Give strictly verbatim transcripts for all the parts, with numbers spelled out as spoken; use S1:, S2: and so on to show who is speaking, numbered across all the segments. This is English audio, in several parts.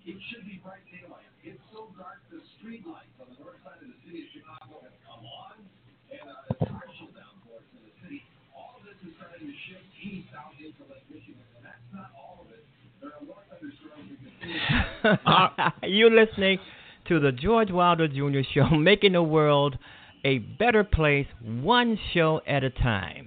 S1: You're listening to the George Wilder Junior Show, making the world a better place, one show at a time.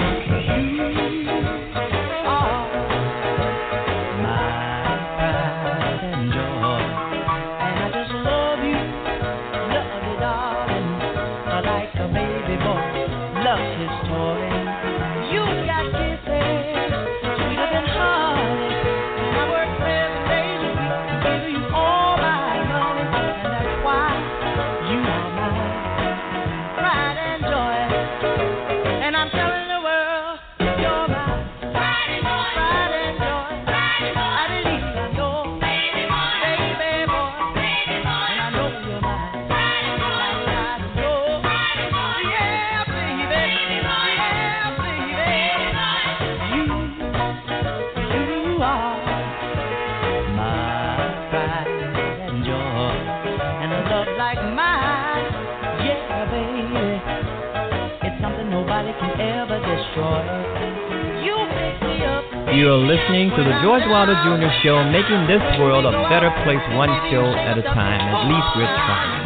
S1: You're listening to the George Wilder Junior Show, making this world a better place, one show at a time. At least we're trying.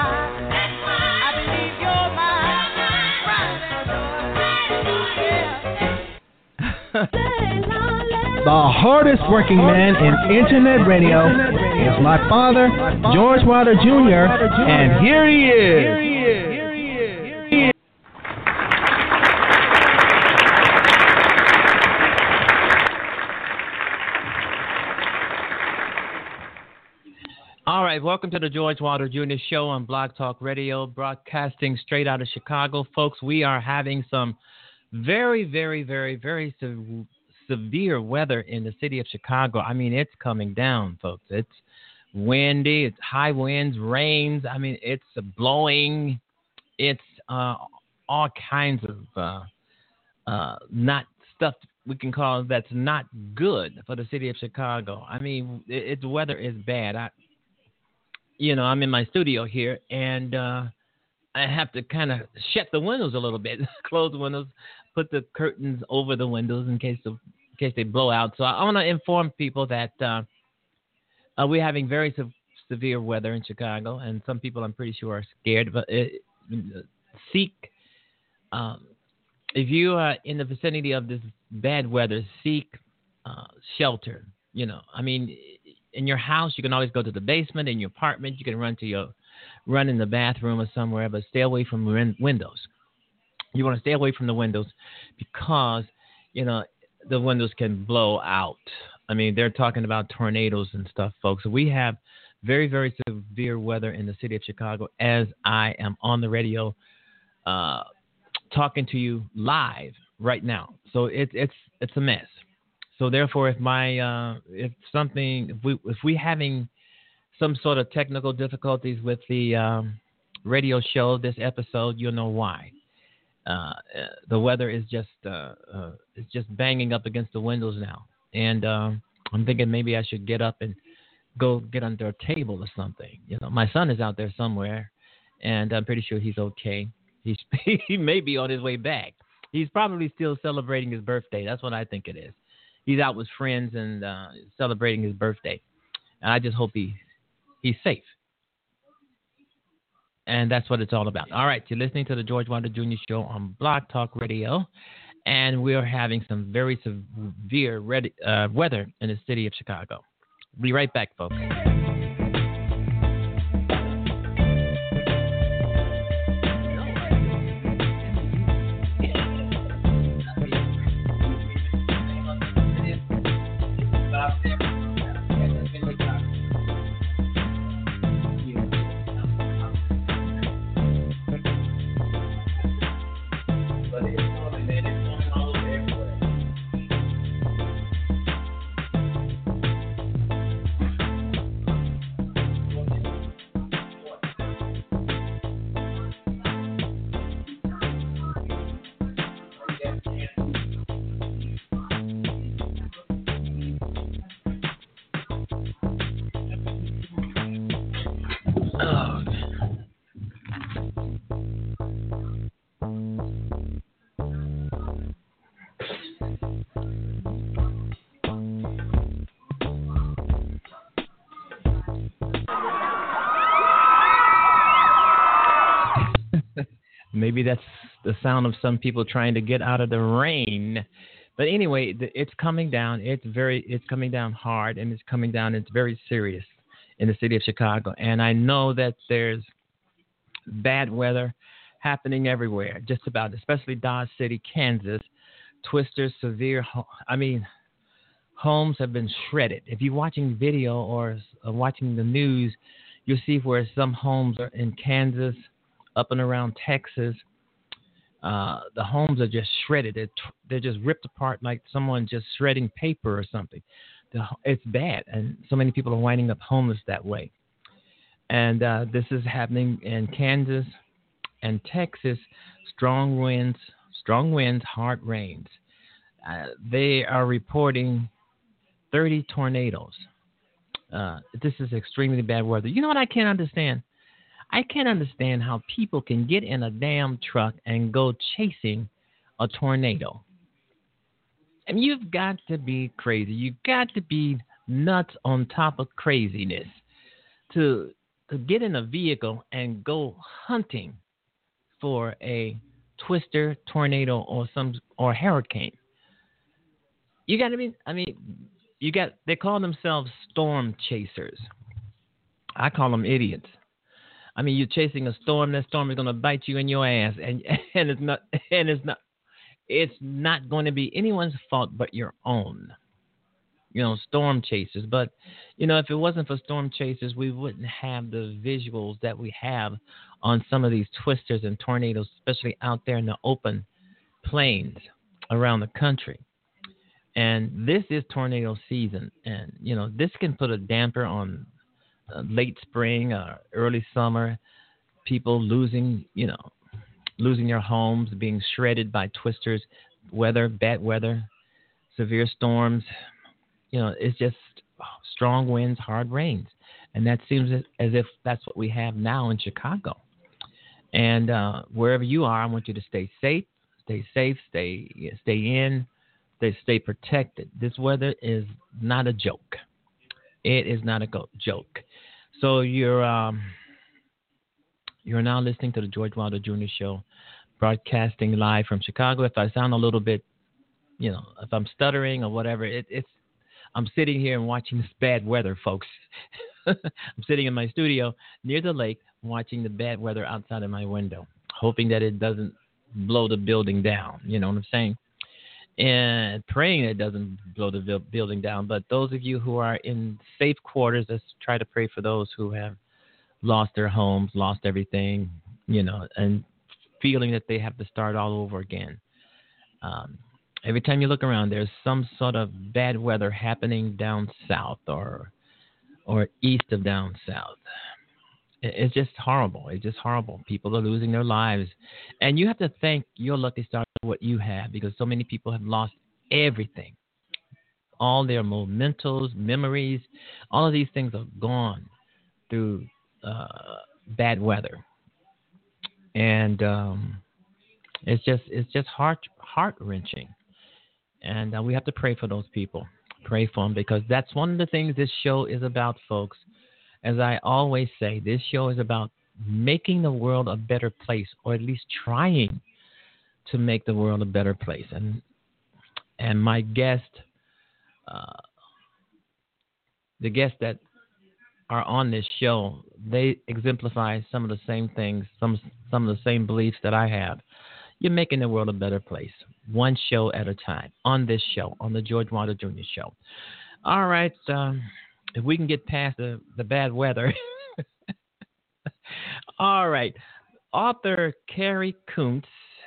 S2: The hardest working man in internet radio is my father, George Wilder Junior, and here he is.
S1: All right, welcome to the George Wilder Junior Show on Blog Talk Radio, broadcasting straight out of Chicago. Folks, we are having some very, very, very, very se- severe weather in the city of Chicago. I mean, it's coming down, folks. It's windy, it's high winds, rains. I mean, it's blowing. It's uh, all kinds of uh, uh, not stuff we can call that's not good for the city of Chicago. I mean, it, it, the weather is bad. I, You know, I'm in my studio here, and uh, I have to kind of shut the windows a little bit, close the windows, put the curtains over the windows in case of, in case they blow out. So I want to inform people that uh, uh, we're having very se- severe weather in Chicago, and some people I'm pretty sure are scared. But it, seek, um, if you are in the vicinity of this bad weather, seek uh, shelter. You know, I mean. In your house, you can always go to the basement. In your apartment, you can run to your, run in the bathroom or somewhere, but stay away from win- windows. You want to stay away from the windows because, you know, the windows can blow out. I mean, they're talking about tornadoes and stuff, folks. We have very, very severe weather in the city of Chicago as I am on the radio uh, talking to you live right now. So it's it's it's a mess. So therefore, if my uh, if something if we if we having some sort of technical difficulties with the um, radio show this episode, you'll know why. Uh, the weather is just uh, uh, it's just banging up against the windows now, and um, I'm thinking maybe I should get up and go get under a table or something. You know, my son is out there somewhere, and I'm pretty sure he's okay. He's he may be on his way back. He's probably still celebrating his birthday. That's what I think it is. He's out with friends and uh, celebrating his birthday. And I just hope he he's safe. And that's what it's all about. All right, you're listening to the George Wilder Junior Show on Blog Talk Radio. And we're having some very severe red, uh, weather in the city of Chicago. We'll be right back, folks. maybe that's the sound of some people trying to get out of the rain. But anyway, it's coming down. It's very, it's coming down hard, and it's coming down. It's very serious in the city of Chicago. And I know that there's bad weather happening everywhere, just about, especially Dodge City, Kansas. Twisters, severe, I mean, homes have been shredded. If you're watching video or uh, watching the news, you'll see where some homes are in Kansas, up and around Texas. Uh, the homes are just shredded. They're, they're just ripped apart like someone just shredding paper or something. The, it's bad, and so many people are winding up homeless that way. And uh, this is happening in Kansas and Texas. Strong winds, strong winds, hard rains. Uh, they are reporting thirty tornadoes. Uh, this is extremely bad weather. You know what I can't understand? I can't understand how people can get in a damn truck and go chasing a tornado. I mean, you've got to be crazy. You've got to be nuts on top of craziness to to get in a vehicle and go hunting for a twister, tornado, or some or hurricane. You got to be. I mean, you got. They call themselves storm chasers. I call them idiots. I mean, you're chasing a storm. That storm is going to bite you in your ass, and and it's not and it's not it's not going to be anyone's fault but your own. You know, storm chasers. But you know, if it wasn't for storm chasers, we wouldn't have the visuals that we have on some of these twisters and tornadoes, especially out there in the open plains around the country. And this is tornado season, and you know, this can put a damper on Uh, late spring, uh, early summer, people losing, you know, losing their homes, being shredded by twisters, weather, bad weather, severe storms. You know, it's just strong winds, hard rains. And that seems as if that's what we have now in Chicago. And uh, wherever you are, I want you to stay safe, stay safe, stay, stay in, stay, stay protected. This weather is not a joke. It is not a go- joke. So you're um, you're now listening to the George Wilder Junior Show, broadcasting live from Chicago. If I sound a little bit, you know, if I'm stuttering or whatever, it, it's I'm sitting here and watching this bad weather, folks. I'm sitting in my studio near the lake, watching the bad weather outside of my window, hoping that it doesn't blow the building down. You know what I'm saying? And praying it doesn't blow the building down. But those of you who are in safe quarters, let's try to pray for those who have lost their homes, lost everything, you know, and feeling that they have to start all over again. Um, every time you look around, there's some sort of bad weather happening down south or or east of down south. It's just horrible. It's just horrible. People are losing their lives. And you have to thank your lucky stars for what you have, because so many people have lost everything. All their mementos, memories, all of these things are gone through uh, bad weather. And um, it's just it's just heart heart-wrenching. And uh, we have to pray for those people. Pray for them, because that's one of the things this show is about, folks. As I always say, this show is about making the world a better place, or at least trying to make the world a better place. And and my guest, uh, the guests that are on this show, they exemplify some of the same things, some some of the same beliefs that I have. You're making the world a better place, one show at a time, on this show, on the George Wilder Junior Show. All right. Um, If we can get past the, the bad weather. All right. Author Carrie Kuntz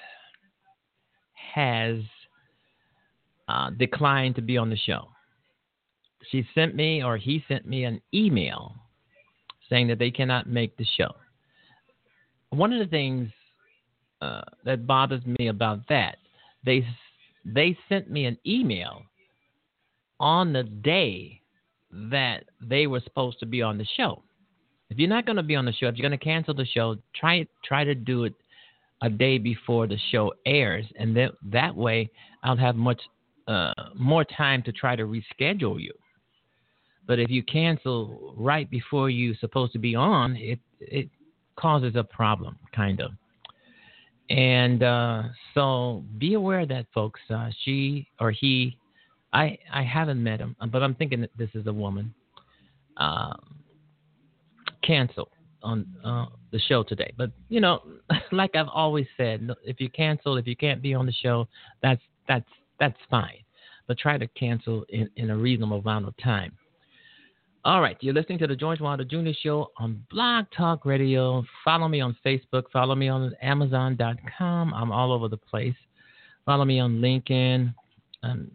S1: has uh, declined to be on the show. She sent me, or he sent me, an email saying that they cannot make the show. One of the things uh, that bothers me about that, they they sent me an email on the day that they were supposed to be on the show. If you're not going to be on the show, if you're going to cancel the show, try try to do it a day before the show airs, and then that way I'll have much uh, more time to try to reschedule you. But if you cancel right before you're supposed to be on, it it causes a problem, kind of. And uh, so be aware of that, folks. Uh, she or he, I I haven't met him, but I'm thinking that this is a woman. Um, cancel on uh, the show today. But, you know, like I've always said, if you cancel, if you can't be on the show, that's that's that's fine. But try to cancel in, in a reasonable amount of time. All right, you're listening to the George Wilder Junior Show on Blog Talk Radio. Follow me on Facebook. Follow me on Amazon dot com. I'm all over the place. Follow me on LinkedIn. Um,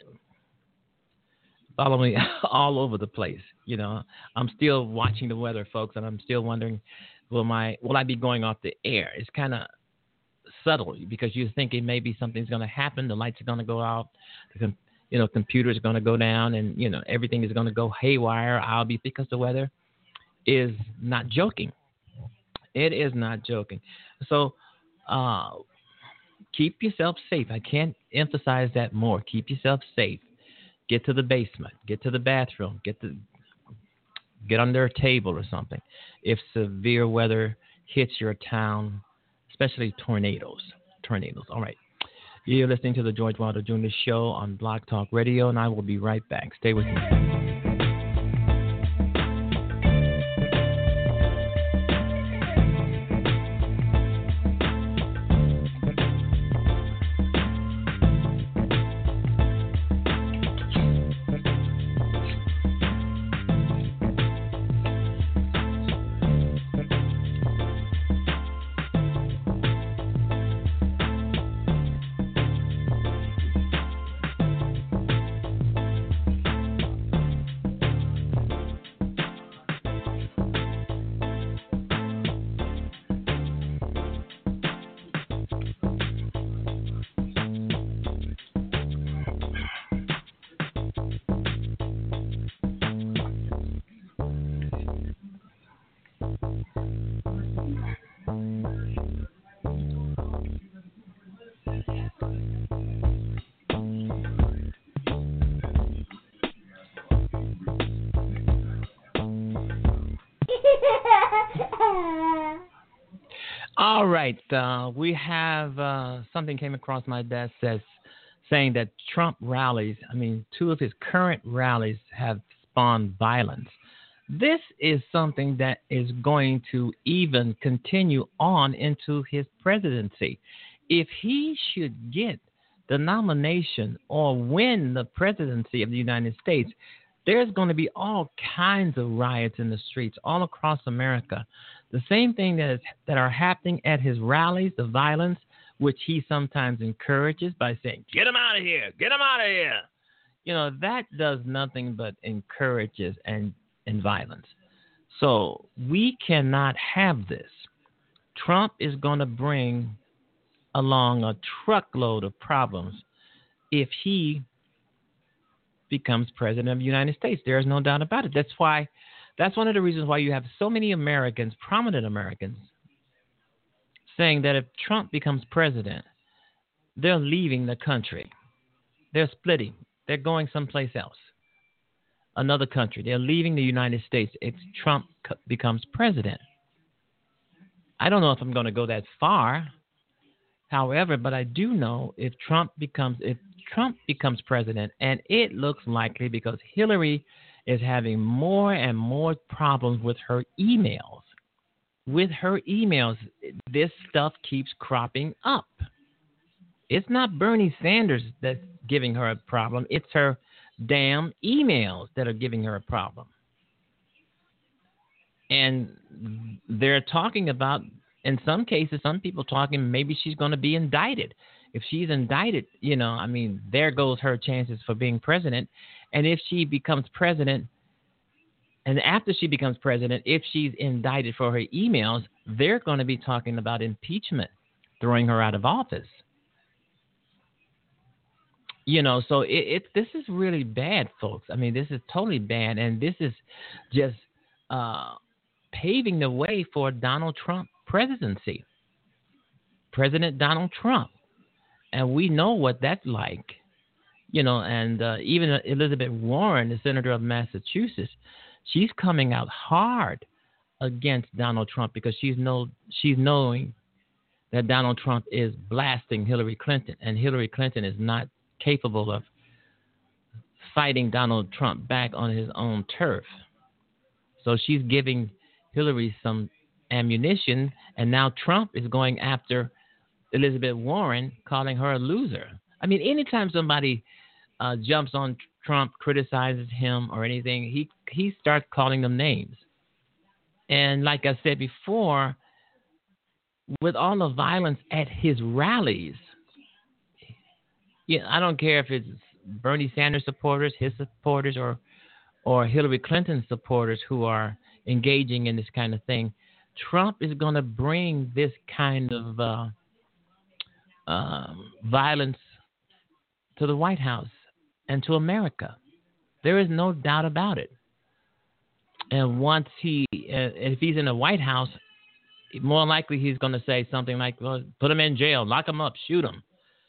S1: follow me all over the place. You know, I'm still watching the weather, folks, and I'm still wondering, will my will I be going off the air? It's kind of subtle because you're thinking maybe something's going to happen. The lights are going to go out. The You know, computers are going to go down and, you know, everything is going to go haywire. I'll be, because the weather is not joking. It is not joking. So uh, keep yourself safe. I can't emphasize that more. Keep yourself safe. Get to the basement. Get to the bathroom. Get to, get under a table or something. If severe weather hits your town, especially tornadoes. Tornadoes. All right. You're listening to the George Wilder Junior Show on Blog Talk Radio, and I will be right back. Stay with me. All right, uh, we have uh, something came across my desk that's saying that Trump rallies, I mean, two of his current rallies have spawned violence. This is something that is going to even continue on into his presidency. If he should get the nomination or win the presidency of the United States, there's going to be all kinds of riots in the streets all across America. The same thing that is, that are happening at his rallies, the violence, which he sometimes encourages by saying, get him out of here, get him out of here. You know, that does nothing but encourages and, and violence. So we cannot have this. Trump is going to bring along a truckload of problems if he becomes president of the United States. There is no doubt about it. That's why, that's one of the reasons why you have so many Americans, prominent Americans, saying that if Trump becomes president, they're leaving the country. They're splitting. They're going someplace else, another country. They're leaving the United States if Trump becomes president. I don't know if I'm going to go that far. However, but I do know if Trump becomes if Trump becomes president, and it looks likely because Hillary is having more and more problems with her emails. With her emails, this stuff keeps cropping up. It's not Bernie Sanders that's giving her a problem. It's her damn emails that are giving her a problem. And they're talking about, in some cases, some people talking maybe she's going to be indicted. If she's indicted, you know, I mean, there goes her chances for being president. And if she becomes president, and after she becomes president, if she's indicted for her emails, they're going to be talking about impeachment, throwing her out of office. You know, so it, it this is really bad, folks. I mean, this is totally bad, and this is just uh, paving the way for Donald Trump presidency. President Donald Trump. And we know what that's like. You know, and uh, even Elizabeth Warren, the senator of Massachusetts, she's coming out hard against Donald Trump because she's know she's knowing that Donald Trump is blasting Hillary Clinton, and Hillary Clinton is not capable of fighting Donald Trump back on his own turf. So she's giving Hillary some ammunition, and now Trump is going after Elizabeth Warren, calling her a loser. I mean, anytime somebody uh, jumps on Trump, criticizes him or anything, he he starts calling them names. And like I said before, with all the violence at his rallies, yeah, I don't care if it's Bernie Sanders supporters, his supporters, or or Hillary Clinton supporters who are engaging in this kind of thing. Trump is going to bring this kind of uh, um, violence to the White House and to America. There is no doubt about it. And once he, uh, if he's in the White House, more likely he's going to say something like, well, put him in jail, lock him up, shoot him.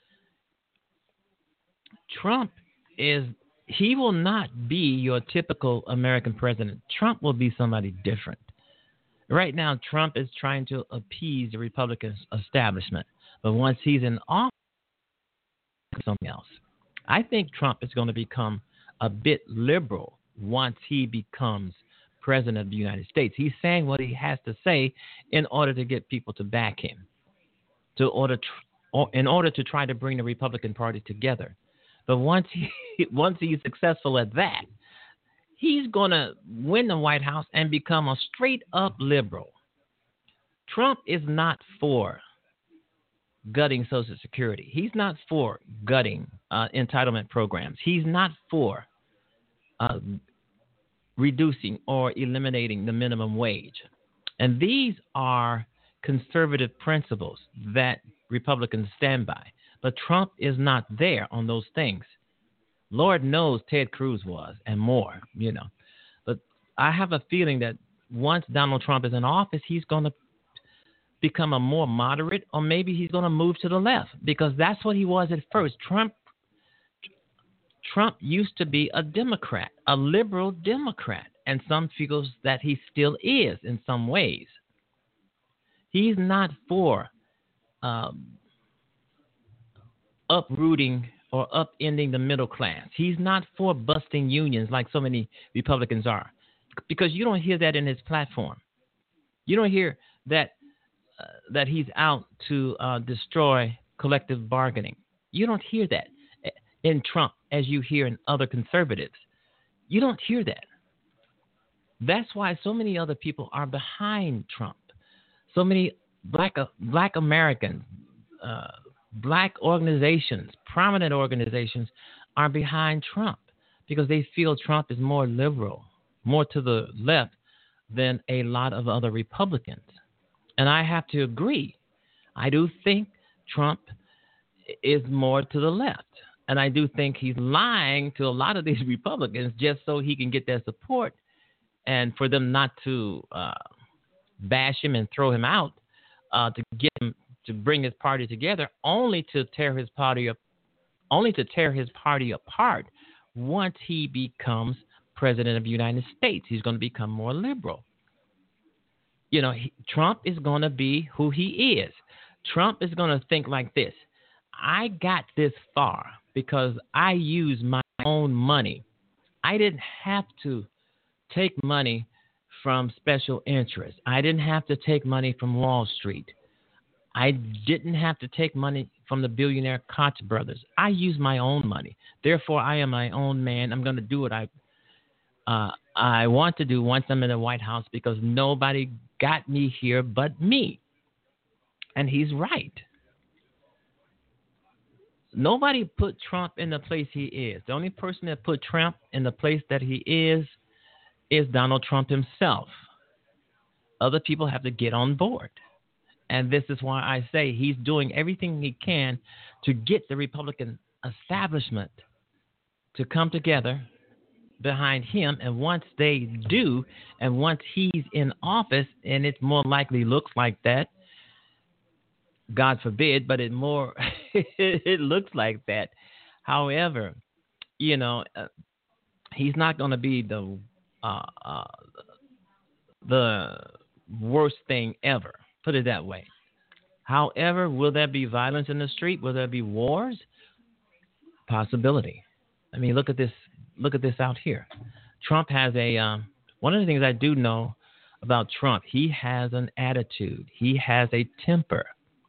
S1: Trump is, he will not be your typical American president. Trump will be somebody different. Right now, Trump is trying to appease the Republican establishment. But once he's in office, something else. I think Trump is going to become a bit liberal once he becomes president of the United States. He's saying what he has to say in order to get people to back him, to order, or in order to try to bring the Republican Party together. But once he once he's successful at that, he's going to win the White House and become a straight-up liberal. Trump is not for gutting Social Security. He's not for gutting uh, entitlement programs. He's not for uh, reducing or eliminating the minimum wage. And these are conservative principles that Republicans stand by. But Trump is not there on those things. Lord knows Ted Cruz was, and more, you know. But I have a feeling that once Donald Trump is in office, he's going to become a more moderate, or maybe he's going to move to the left, because that's what he was at first. Trump Trump used to be a Democrat, a liberal Democrat, and some feels that he still is in some ways. He's not for um, uprooting or upending the middle class. He's not for busting unions like so many Republicans are, because you don't hear that in his platform. You don't hear that uh, that he's out to uh, destroy collective bargaining. You don't hear that in Trump as you hear in other conservatives. You don't hear that. That's why so many other people are behind Trump. So many black uh, black Americans, uh, black organizations, prominent organizations are behind Trump because they feel Trump is more liberal, more to the left than a lot of other Republicans. And I have to agree. I do think Trump is more to the left. And I do think he's lying to a lot of these Republicans just so he can get their support and for them not to uh, bash him and throw him out, uh, to get him to bring his party together, only to tear his party up, only to tear his party apart once he becomes president of the United States. He's going to become more liberal. You know, he, Trump is going to be who he is. Trump is going to think like this. I got this far because I use my own money. I didn't have to take money from special interests. I didn't have to take money from Wall Street. I didn't have to take money from the billionaire Koch brothers. I use my own money. Therefore, I am my own man. I'm going to do what I uh, I want to do once I'm in the White House because nobody got me here but me. And he's right. Nobody put Trump in the place he is. The only person that put Trump in the place that he is is Donald Trump himself. Other people have to get on board. And this is why I say he's doing everything he can to get the Republican establishment to come together behind him. And once they do, and once he's in office, and it more likely looks like that, God forbid, but it more it looks like that. However, you know, uh, he's not going to be the uh, uh, the worst thing ever. Put it that way. However, will there be violence in the street? Will there be wars? Possibility. I mean, look at this. Look at this out here. Trump has a. Um, one of the things I do know about Trump, he has an attitude. He has a temper.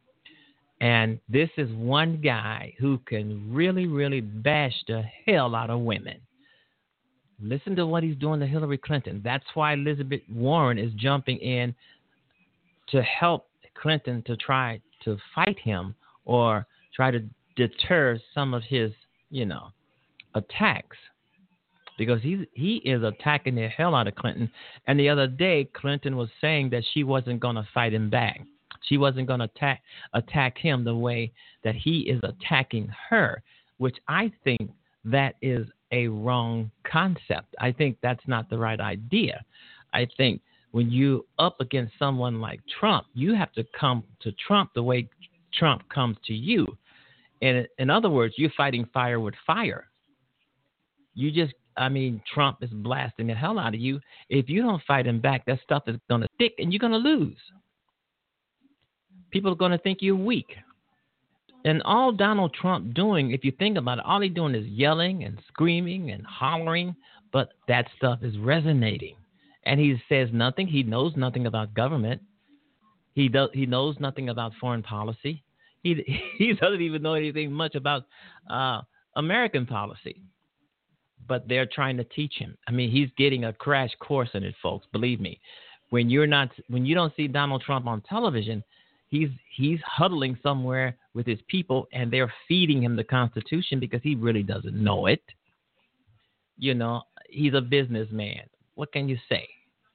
S1: And this is one guy who can really, really bash the hell out of women. Listen to what he's doing to Hillary Clinton. That's why Elizabeth Warren is jumping in to help Clinton to try to fight him or try to deter some of his, you know, attacks. Because he's, he is attacking the hell out of Clinton. And the other day, Clinton was saying that she wasn't going to fight him back. She wasn't going to attack attack him the way that he is attacking her, which I think that is a wrong concept. I think that's not the right idea. I think when you up against someone like Trump, you have to come to Trump the way Trump comes to you. And in other words, you're fighting fire with fire. You just, I mean, Trump is blasting the hell out of you. If you don't fight him back, that stuff is going to stick and you're going to lose. People are going to think you're weak. And all Donald Trump doing, if you think about it, all he's doing is yelling and screaming and hollering, but that stuff is resonating. And he says nothing. He knows nothing about government. He does. He knows nothing about foreign policy. He he doesn't even know anything much about uh, American policy. But they're trying to teach him. I mean, he's getting a crash course in it, folks. Believe me. When you're not, when you don't see Donald Trump on television, He's he's huddling somewhere with his people, and they're feeding him the Constitution because he really doesn't know it. You know, he's a businessman. What can you say?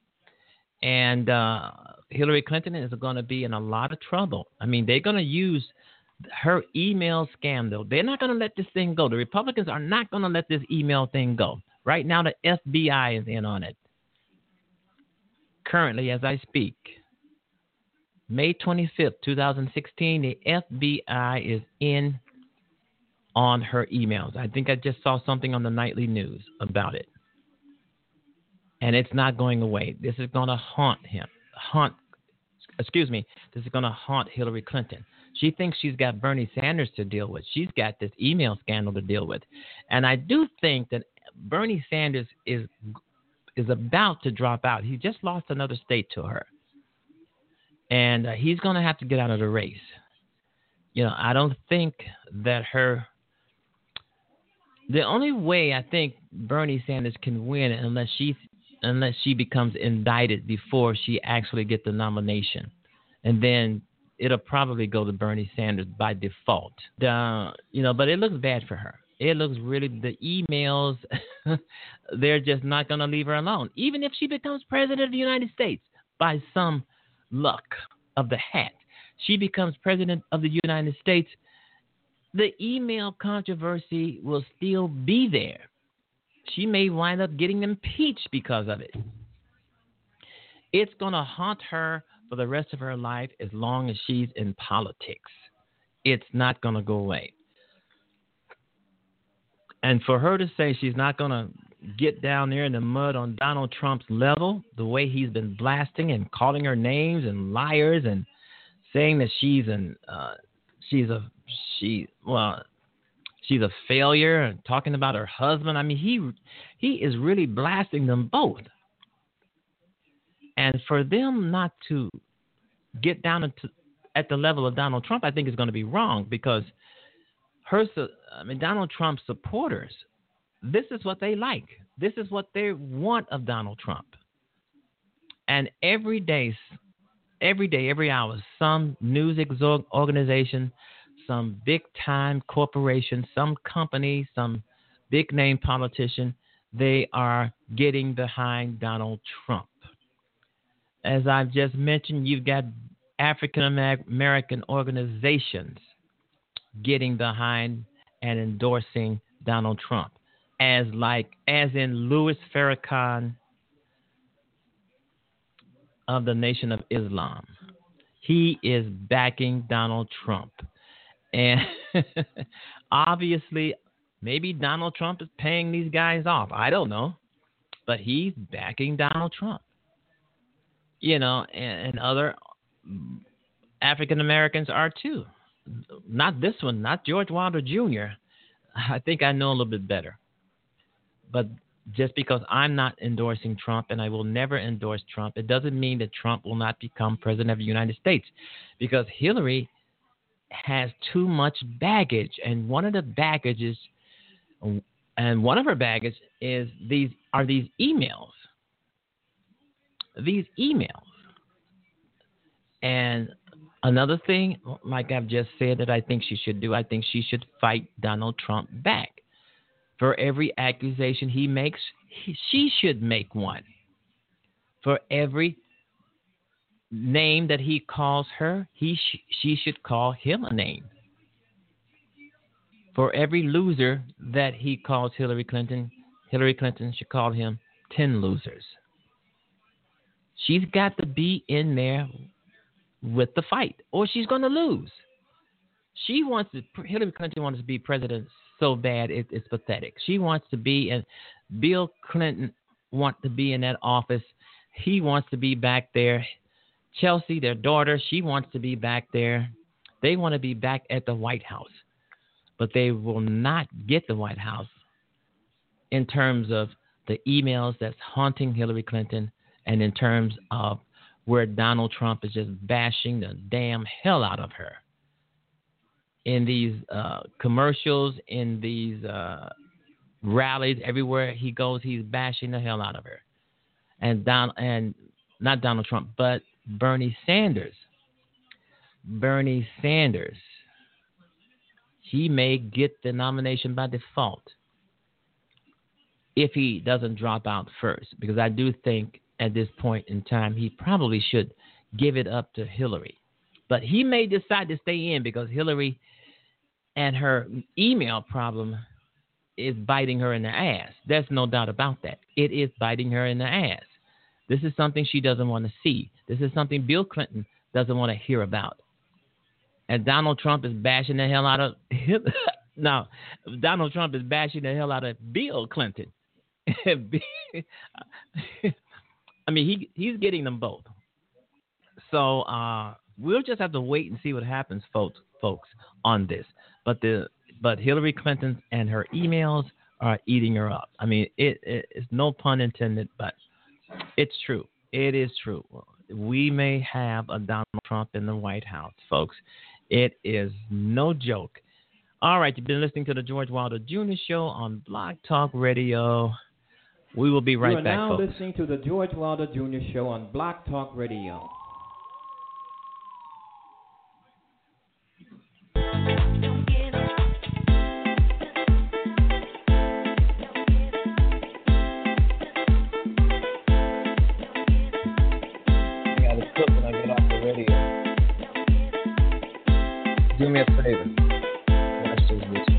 S1: And uh, Hillary Clinton is going to be in a lot of trouble. I mean, they're going to use her email scandal. They're not going to let this thing go. The Republicans are not going to let this email thing go. Right now, the F B I is in on it. Currently, as I speak. May twenty-fifth, twenty sixteen, the F B I is in on her emails. I think I just saw something on the nightly news about it. And it's not going away. This is going to haunt him. Haunt, excuse me, this is going to haunt Hillary Clinton. She thinks she's got Bernie Sanders to deal with. She's got this email scandal to deal with. And I do think that Bernie Sanders is is about to drop out. He just lost another state to her. And uh, he's going to have to get out of the race. You know, I don't think that her – the only way I think Bernie Sanders can win unless she unless she becomes indicted before she actually gets the nomination. And then it'll probably go to Bernie Sanders by default. Uh, you know, but it looks bad for her. It looks really – the emails, they're just not going to leave her alone. Even if she becomes president of the United States by some – luck of the hat, she becomes president of the United States, the email controversy will still be there. She may wind up getting impeached because of it. It's going to haunt her for the rest of her life as long as she's in politics. It's not going to go away. And for her to say she's not going to get down there in the mud on Donald Trump's level, the way he's been blasting and calling her names and liars and saying that she's an uh, she's a she well she's a failure and talking about her husband. I mean, he he is really blasting them both. And for them not to get down into, at the level of Donald Trump, I think is going to be wrong because her I mean Donald Trump's supporters, this is what they like. This is what they want of Donald Trump. And every day, every day, every hour, some news exor- organization, some big-time corporation, some company, some big-name politician, they are getting behind Donald Trump. As I've just mentioned, you've got African-American organizations getting behind and endorsing Donald Trump. As like, as in Louis Farrakhan of the Nation of Islam. He is backing Donald Trump. And obviously, maybe Donald Trump is paying these guys off. I don't know. But he's backing Donald Trump. You know, and, and other African Americans are too. Not this one, not George Wilder Junior I think I know a little bit better. But just because I'm not endorsing Trump and I will never endorse Trump, it doesn't mean that Trump will not become president of the United States, because Hillary has too much baggage. And one of the baggages, and one of her baggage is these are these emails. These emails. And another thing, like I've just said, that I think she should do, I think she should fight Donald Trump back. For every accusation he makes, he, she should make one. For every name that he calls her, he sh- she should call him a name. For every loser that he calls Hillary Clinton, Hillary Clinton should call him ten losers. She's got to be in there with the fight, or she's going to lose. She wants to, Hillary Clinton wants to be president so bad it, it's pathetic. She wants to be, and Bill Clinton wants to be in that office. He wants to be back there. Chelsea, their daughter, she wants to be back there. They want to be back at the White House, but they will not get the White House in terms of the emails that's haunting Hillary Clinton, and in terms of where Donald Trump is just bashing the damn hell out of her. In these uh, commercials, in these uh, rallies, everywhere he goes, he's bashing the hell out of her. And Don, and not Donald Trump, but Bernie Sanders. Bernie Sanders. He may get the nomination by default if he doesn't drop out first, because I do think at this point in time he probably should give it up to Hillary. But he may decide to stay in because Hillary and her email problem is biting her in the ass. There's no doubt about that. It is biting her in the ass. This is something she doesn't want to see. This is something Bill Clinton doesn't want to hear about. And Donald Trump is bashing the hell out of him. Now, Donald Trump is bashing the hell out of Bill Clinton. I mean, he he's getting them both. So uh, we'll just have to wait and see what happens, folks, folks, on this. But the but Hillary Clinton and her emails are eating her up. I mean, it, it it's no pun intended, but it's true. It is true. We may have a Donald Trump in the White House, folks. It is no joke. All right, you've been listening to the George Wilder Junior Show on Blog Talk Radio. We will be right back, folks.
S3: You are now listening to the George Wilder Junior Show on Blog Talk Radio.
S1: Do me a favor. Watch this video.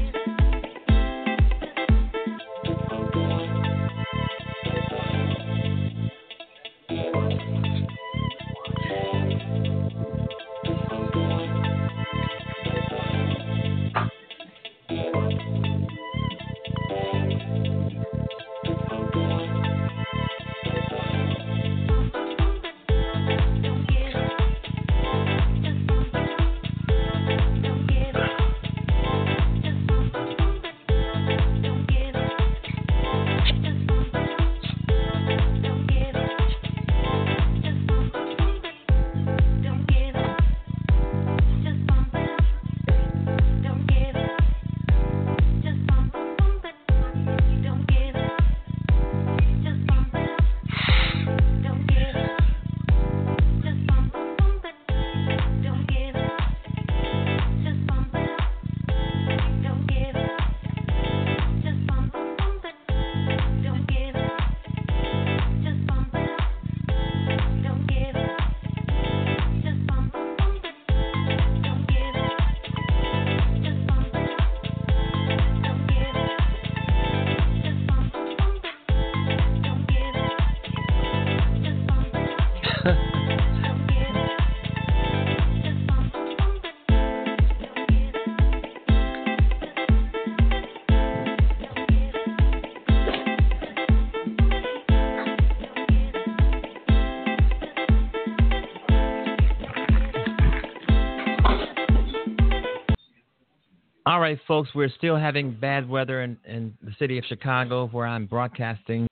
S1: All right, folks, we're still having bad weather in, in the city of Chicago where I'm broadcasting.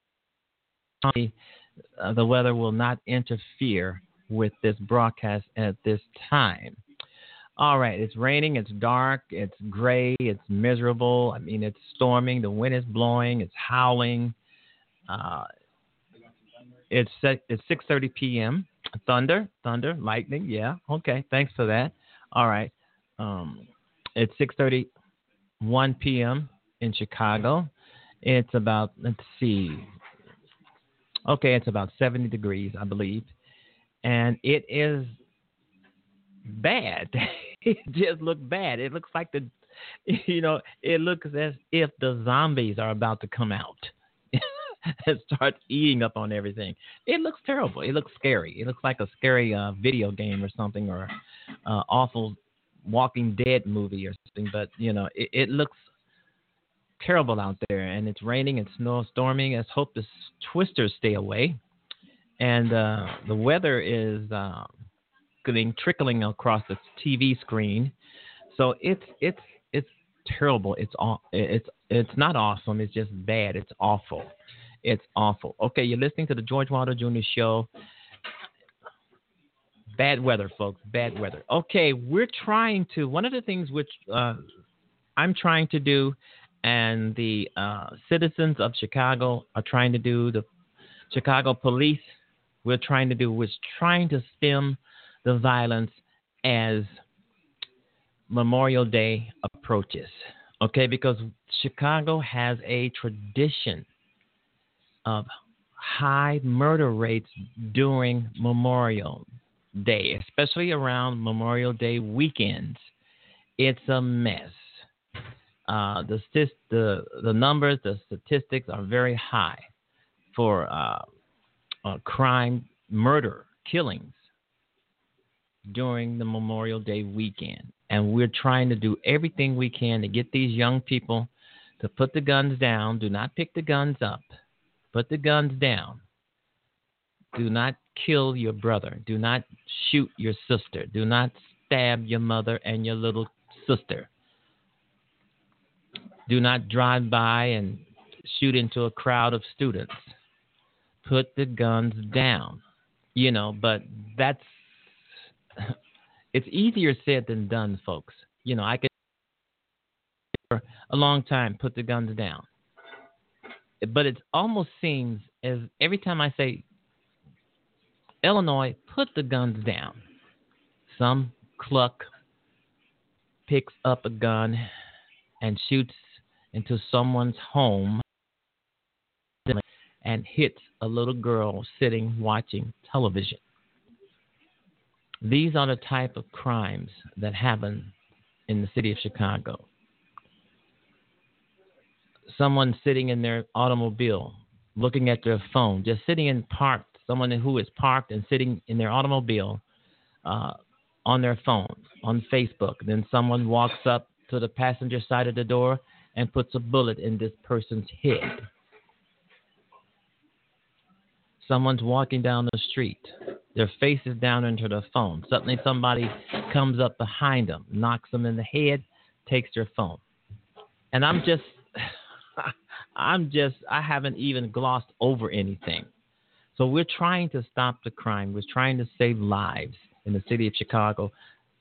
S1: Uh, the weather will not interfere with this broadcast at this time. All right, it's raining, it's dark, it's gray, it's miserable. I mean, it's storming, the wind is blowing, it's howling. Uh, it's it's six thirty p.m. Thunder, thunder, lightning. Yeah, okay, thanks for that. All right, um, it's six thirty-one p.m. in Chicago. It's about, let's see, okay, it's about seventy degrees, I believe, and it is bad. It just looks bad. It looks like the, you know, it looks as if the zombies are about to come out and start eating up on everything. It looks terrible. It looks scary. It looks like a scary uh, video game or something, or uh, awful Walking Dead movie or something. But, you know, it, it looks terrible out there, and it's raining and snowstorming. Let's hope the twisters stay away. And uh, the weather is uh, getting trickling across the T V screen, so it's it's it's terrible. It's aw- it's it's not awesome. It's just bad. It's awful. It's awful. Okay, you're listening to the George Wilder Junior Show. Bad weather, folks. Bad weather. Okay, we're trying to. One of the things which uh, I'm trying to do, and the uh, citizens of Chicago are trying to do, the Chicago police, we're trying to do, was trying to stem the violence as Memorial Day approaches. Okay, because Chicago has a tradition of high murder rates during Memorial Day, especially around Memorial Day weekends. It's a mess. Uh, the the the numbers, the statistics are very high for uh, uh, crime, murder, killings during the Memorial Day weekend. And we're trying to do everything we can to get these young people to put the guns down. Do not pick the guns up. Put the guns down. Do not kill your brother. Do not shoot your sister. Do not stab your mother and your little sister. Do not drive by and shoot into a crowd of students. Put the guns down. You know, but that's, it's easier said than done, folks. You know, I could for a long time put the guns down. But it almost seems as every time I say, Illinois, put the guns down, some cluck picks up a gun and shoots into someone's home and hits a little girl sitting watching television. These are the type of crimes that happen in the city of Chicago. Someone sitting in their automobile, looking at their phone, just sitting in parked, someone who is parked and sitting in their automobile uh, on their phone, on Facebook. Then someone walks up to the passenger side of the door and puts a bullet in this person's head. Someone's walking down the street. Their face is down into their phone. Suddenly somebody comes up behind them, knocks them in the head, takes their phone. And I'm just, I'm just, I haven't even glossed over anything. So we're trying to stop the crime. We're trying to save lives in the city of Chicago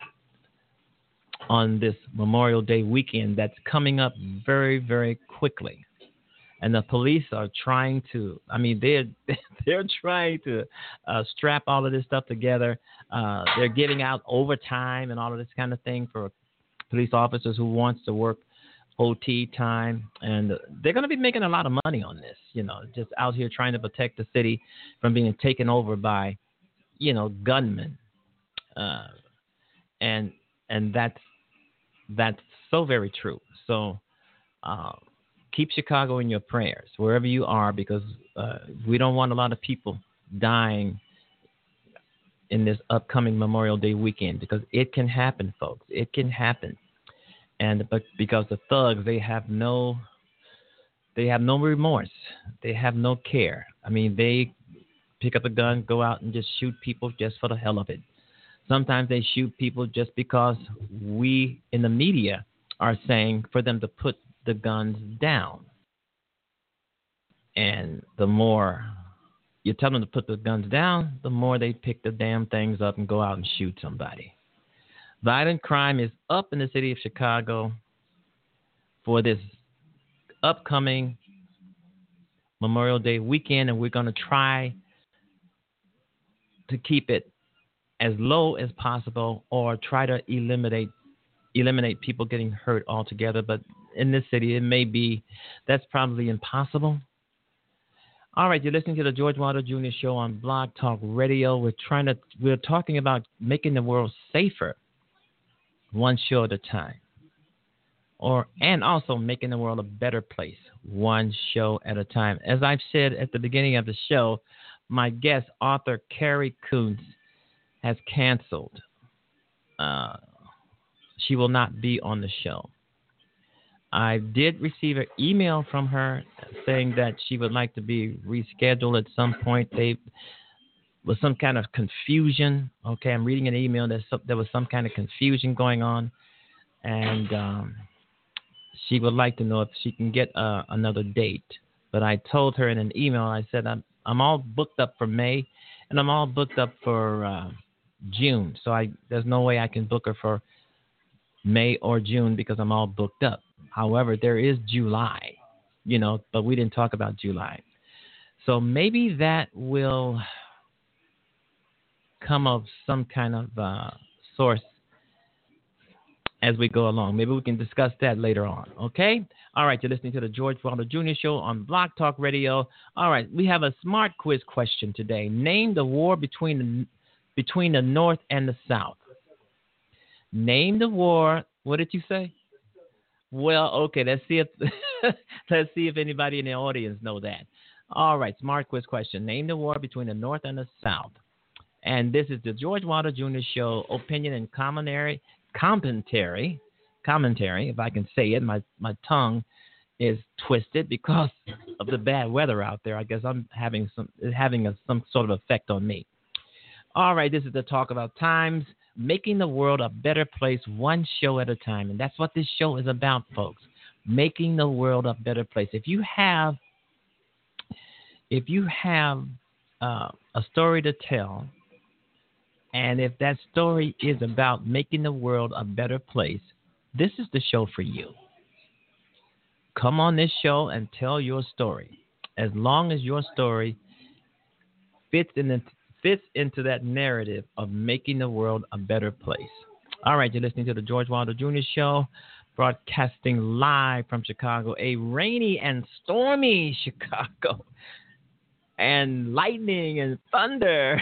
S1: on this Memorial Day weekend that's coming up very, very quickly. And the police are trying to, I mean, they're, they're trying to uh, strap all of this stuff together. Uh, they're giving out overtime and all of this kind of thing for police officers who wants to work O T time. And they're going to be making a lot of money on this, you know, just out here trying to protect the city from being taken over by, you know, gunmen. Uh, and and that's, that's so very true. So, uh, keep Chicago in your prayers, wherever you are, because uh, we don't want a lot of people dying in this upcoming Memorial Day weekend, because it can happen, folks. It can happen. And but because the thugs, they have no, they have no remorse. They have no care. I mean, they pick up a gun, go out and just shoot people just for the hell of it. Sometimes they shoot people just because we in the media are saying for them to put the guns down. And the more you tell them to put the guns down, the more they pick the damn things up and go out and shoot somebody. Violent crime is up in the city of Chicago for this upcoming Memorial Day weekend, and we're going to try to keep it as low as possible or try to eliminate eliminate people getting hurt altogether. But in this city, it may be, that's probably impossible. All right, you're listening to the George Wilder Junior Show on Blog Talk Radio. We're trying to, we're talking about making the world safer, one show at a time, or and also making the world a better place, one show at a time. As I've said at the beginning of the show, my guest, author Carrie Coons, has canceled. Uh, she will not be on the show. I did receive an email from her saying that she would like to be rescheduled at some point. They was some kind of confusion. Okay, I'm reading an email. There's some, there was some kind of confusion going on, and um, she would like to know if she can get uh, another date. But I told her in an email, I said I'm I'm all booked up for May, and I'm all booked up for uh, June. So I there's no way I can book her for May or June because I'm all booked up. However, there is July, you know, but we didn't talk about July. So maybe that will come of some kind of uh, source as we go along. Maybe we can discuss that later on, okay? All right, you're listening to the George Wilder Junior Show on Blog Talk Radio. All right, we have a smart quiz question today. Name the war between the, between the North and the South. Name the war. What did you say? Well, okay, let's see if let's see if anybody in the audience know that. All right, smart quiz question. Name the war between the North and the South. And this is the George Wilder Junior Show, opinion and commentary, commentary, commentary, if I can say it. My my tongue is twisted because of the bad weather out there. I guess I'm having some having a, some sort of effect on me. All right, this is the Talk About Times, making the world a better place, one show at a time. And that's what this show is about, folks, making the world a better place. If you have, if you have uh, a story to tell, and if that story is about making the world a better place, this is the show for you. Come on this show and tell your story. As long as your story fits in the fits into that narrative of making the world a better place. All right, you're listening to the George Wilder Junior Show, broadcasting live from Chicago, a rainy and stormy Chicago, and lightning and thunder.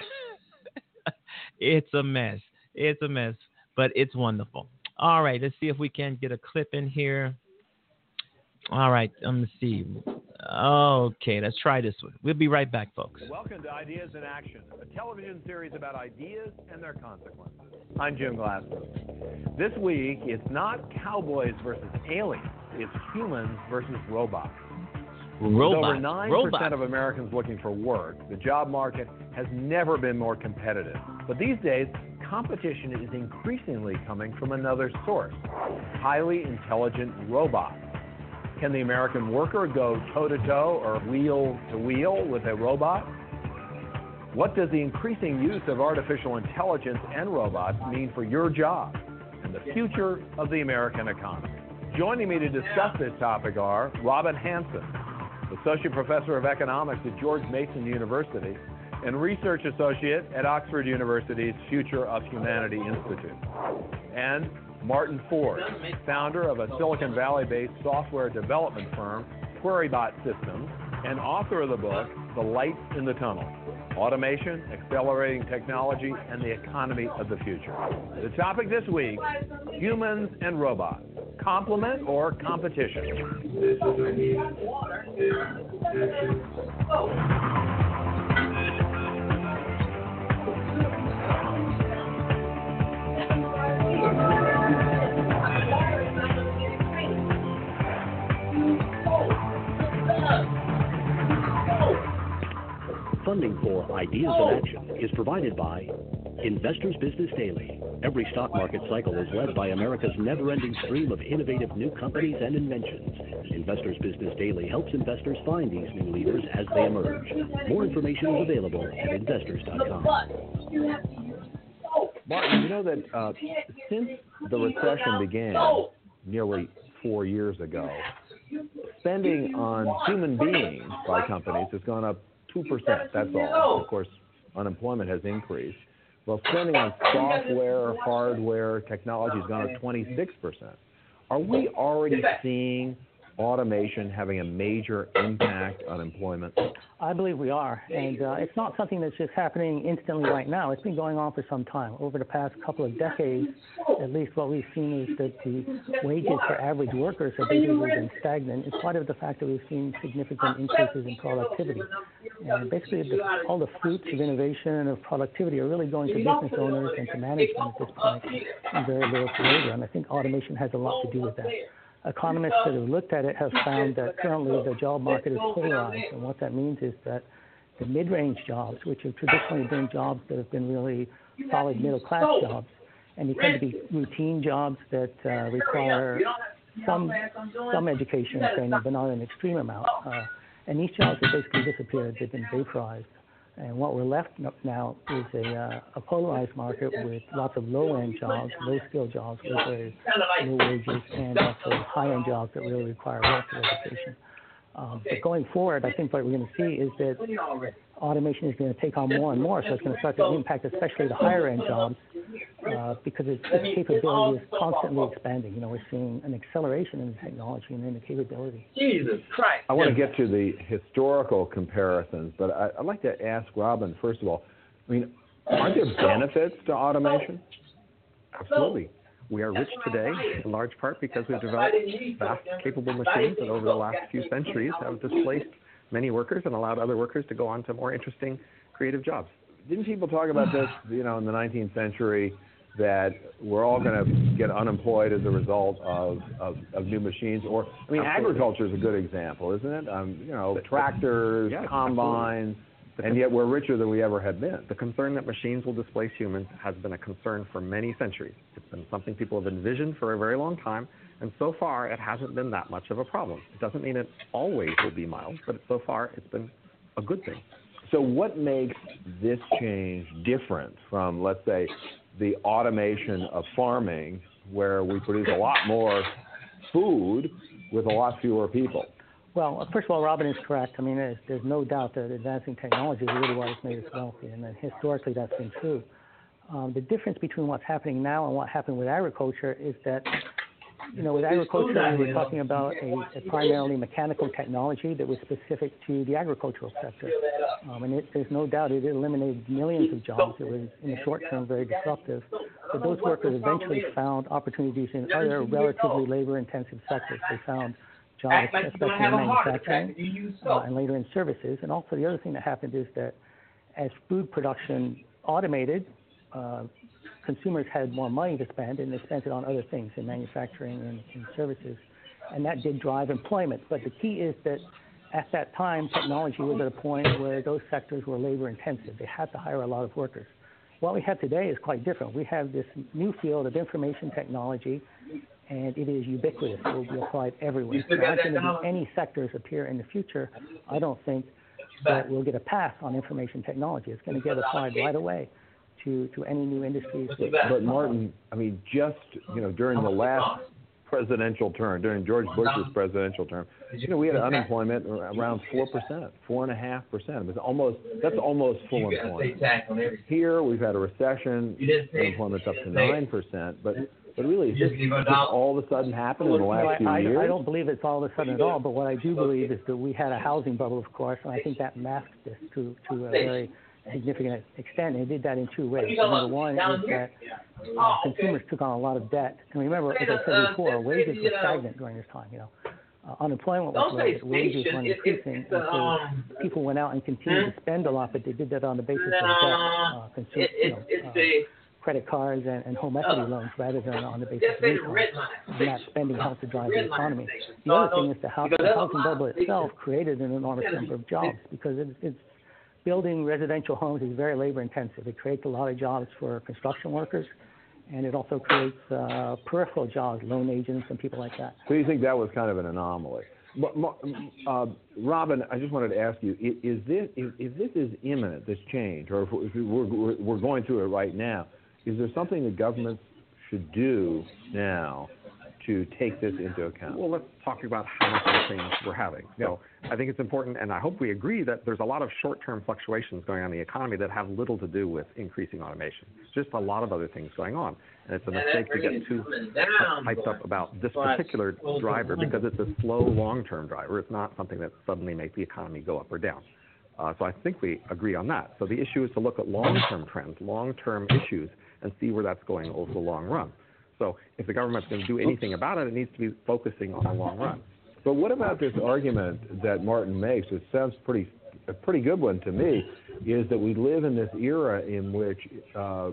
S1: It's a mess. It's a mess, but it's wonderful. All right, let's see if we can get a clip in here. All right, let me see. Okay, let's try this one. We'll be right back, folks.
S4: Welcome to Ideas in Action, a television series about ideas and their consequences. I'm Jim Glasser. This week, it's not cowboys versus aliens. It's humans versus robots.
S1: Robots.
S4: With over nine percent
S1: robots.
S4: of Americans looking for work, the job market has never been more competitive. But these days, competition is increasingly coming from another source, highly intelligent robots. Can the American worker go toe-to-toe or wheel-to-wheel with a robot? What does the increasing use of artificial intelligence and robots mean for your job and the future of the American economy? Joining me to discuss this topic are Robin Hanson, Associate Professor of Economics at George Mason University and Research Associate at Oxford University's Future of Humanity Institute, and Martin Ford, founder of a Silicon Valley-based software development firm, QueryBot Systems, and author of the book, The Light in the Tunnel, Automation, Accelerating Technology, and the Economy of the Future. The topic this week, humans and robots, complement or competition?
S5: Funding for Ideas in Action is provided by Investors Business Daily, Every stock market cycle is led by America's never-ending stream of innovative new companies and inventions. Investors Business Daily helps investors find these new leaders as they emerge. More information is available at investors dot com.
S4: Martin, you know that uh, since the recession began nearly four years ago, spending on human beings by companies has gone up two percent. That's all. Of course, unemployment has increased. Well, spending on software, hardware, technology has gone up twenty-six percent. Are we already seeing automation having a major impact on employment?
S6: I believe we are, and uh, it's not something that's just happening instantly right now. It's been going on for some time. Over the past couple of decades, at least what we've seen is that the wages for average workers have basically been stagnant in spite of the fact that we've seen significant increases in productivity. And basically, the, all the fruits of innovation and of productivity are really going to business owners and to management at this point, and very little to labor. And I think automation has a lot to do with that. Economists that have looked at it have found that currently the job market is polarized, and what that means is that the mid-range jobs, which have traditionally been jobs that have been really solid middle-class jobs, and they tend to be routine jobs that uh, require some some education and training, but not an extreme amount. Uh, and these jobs have basically disappeared. They've been vaporized. And what we're left now is a, uh, a polarized market with lots of low-end jobs, low-skill jobs with very low wages, and also high-end jobs that really require lots of education. Um, but going forward, I think what we're going to see is that automation is going to take on more and more, so it's going to start to impact especially the higher-end jobs uh, because its, its capability is constantly expanding. You know, we're seeing an acceleration in the technology and in the capability.
S1: Jesus Christ.
S4: I want to get to the historical comparisons, but I, I'd like to ask Robin, first of all, I mean, aren't there benefits to automation?
S7: Absolutely. We are rich today in large part because we've developed vast, capable machines that over the last few centuries have displaced many workers and allowed other workers to go on to more interesting, creative jobs.
S4: Didn't people talk about this, you know, in the nineteenth century, that we're all going to get unemployed as a result of, of, of new machines? Or, I mean, absolutely. Agriculture is a good example, isn't it? Um, you know, tractors, yes, combines, and yet we're richer than we ever had been.
S7: The concern that machines will displace humans has been a concern for many centuries. It's been something people have envisioned for a very long time, and so far it hasn't been that much of a problem. It doesn't mean it always will be mild, but so far it's been a good thing.
S4: So what makes this change different from, let's say, the automation of farming, where we produce a lot more food with a lot fewer people?
S6: Well, first of all, Robin is correct. I mean, there's, there's no doubt that advancing technology is really what has made us wealthy, and that historically that's been true. Um, the difference between what's happening now and what happened with agriculture is that, you know, with agriculture, we were talking about a, a primarily mechanical technology that was specific to the agricultural sector. Um, and it, there's no doubt it eliminated millions of jobs. It was, in the short term, very disruptive. But those workers eventually found opportunities in other relatively labor-intensive sectors. They found jobs, especially in manufacturing, uh, and later in services. And also the other thing that happened is that as food production automated, uh, consumers had more money to spend, and they spent it on other things in manufacturing and in services. And that did drive employment. But the key is that at that time, technology was at a point where those sectors were labor intensive. They had to hire a lot of workers. What we have today is quite different. We have this new field of information technology, and it is ubiquitous. It will be applied everywhere. There aren't going to be any sectors appear in the future, I don't think, that will get a pass on information technology. It's going to get applied right away to, to any new industries.
S4: But Martin, I mean, just, you know, during the last presidential term, during George Bush's presidential term, you know, we had unemployment around four percent, four and a half percent. It was almost, that's almost full employment. Here, we've had a recession, unemployment's up to nine percent, but But really, is this, this all of a sudden happened in the last few
S6: I,
S4: years?
S6: I don't believe it's all of a sudden at all, but what I do believe is that we had a housing bubble, of course, and I think that masked this to, to a very significant extent. And it did that in two ways. Number one is that uh, consumers took on a lot of debt. And remember, as I said before, wages were stagnant during this time. You know, uh, unemployment was low, but wages weren't increasing, and so people went out and continued to spend a lot, but they did that on the basis of debt, uh, consumer, you know, uh, credit cards and, and home equity loans rather than on the basis of income. And that spending helped to drive the economy. The other thing is the housing, the housing bubble itself created an enormous number of jobs because it's, it's building residential homes is very labor intensive. It creates a lot of jobs for construction workers, And it also creates uh, peripheral jobs, loan agents and people like that.
S8: So you think that was kind of an anomaly? But, uh, Robin, I just wanted to ask you: Is this if, if this is imminent, this change, or if we're, we're going through it right now, is there something the government should do now to take this into account?
S7: Well, let's talk about how much of a change we're having. So I think it's important, and I hope we agree that there's a lot of short-term fluctuations going on in the economy that have little to do with increasing automation. It's just a lot of other things going on. And it's a mistake to get too hyped up about this particular driver because it's a slow, long-term driver. It's not something that suddenly makes the economy go up or down. Uh, so I think we agree on that. So the issue is to look at long-term trends, long-term issues, and see where that's going over the long run. So if the government's going to do anything about it, it needs to be focusing on the long run.
S8: But what about this argument that Martin makes? It sounds pretty, a pretty good one to me, is that we live in this era in which uh,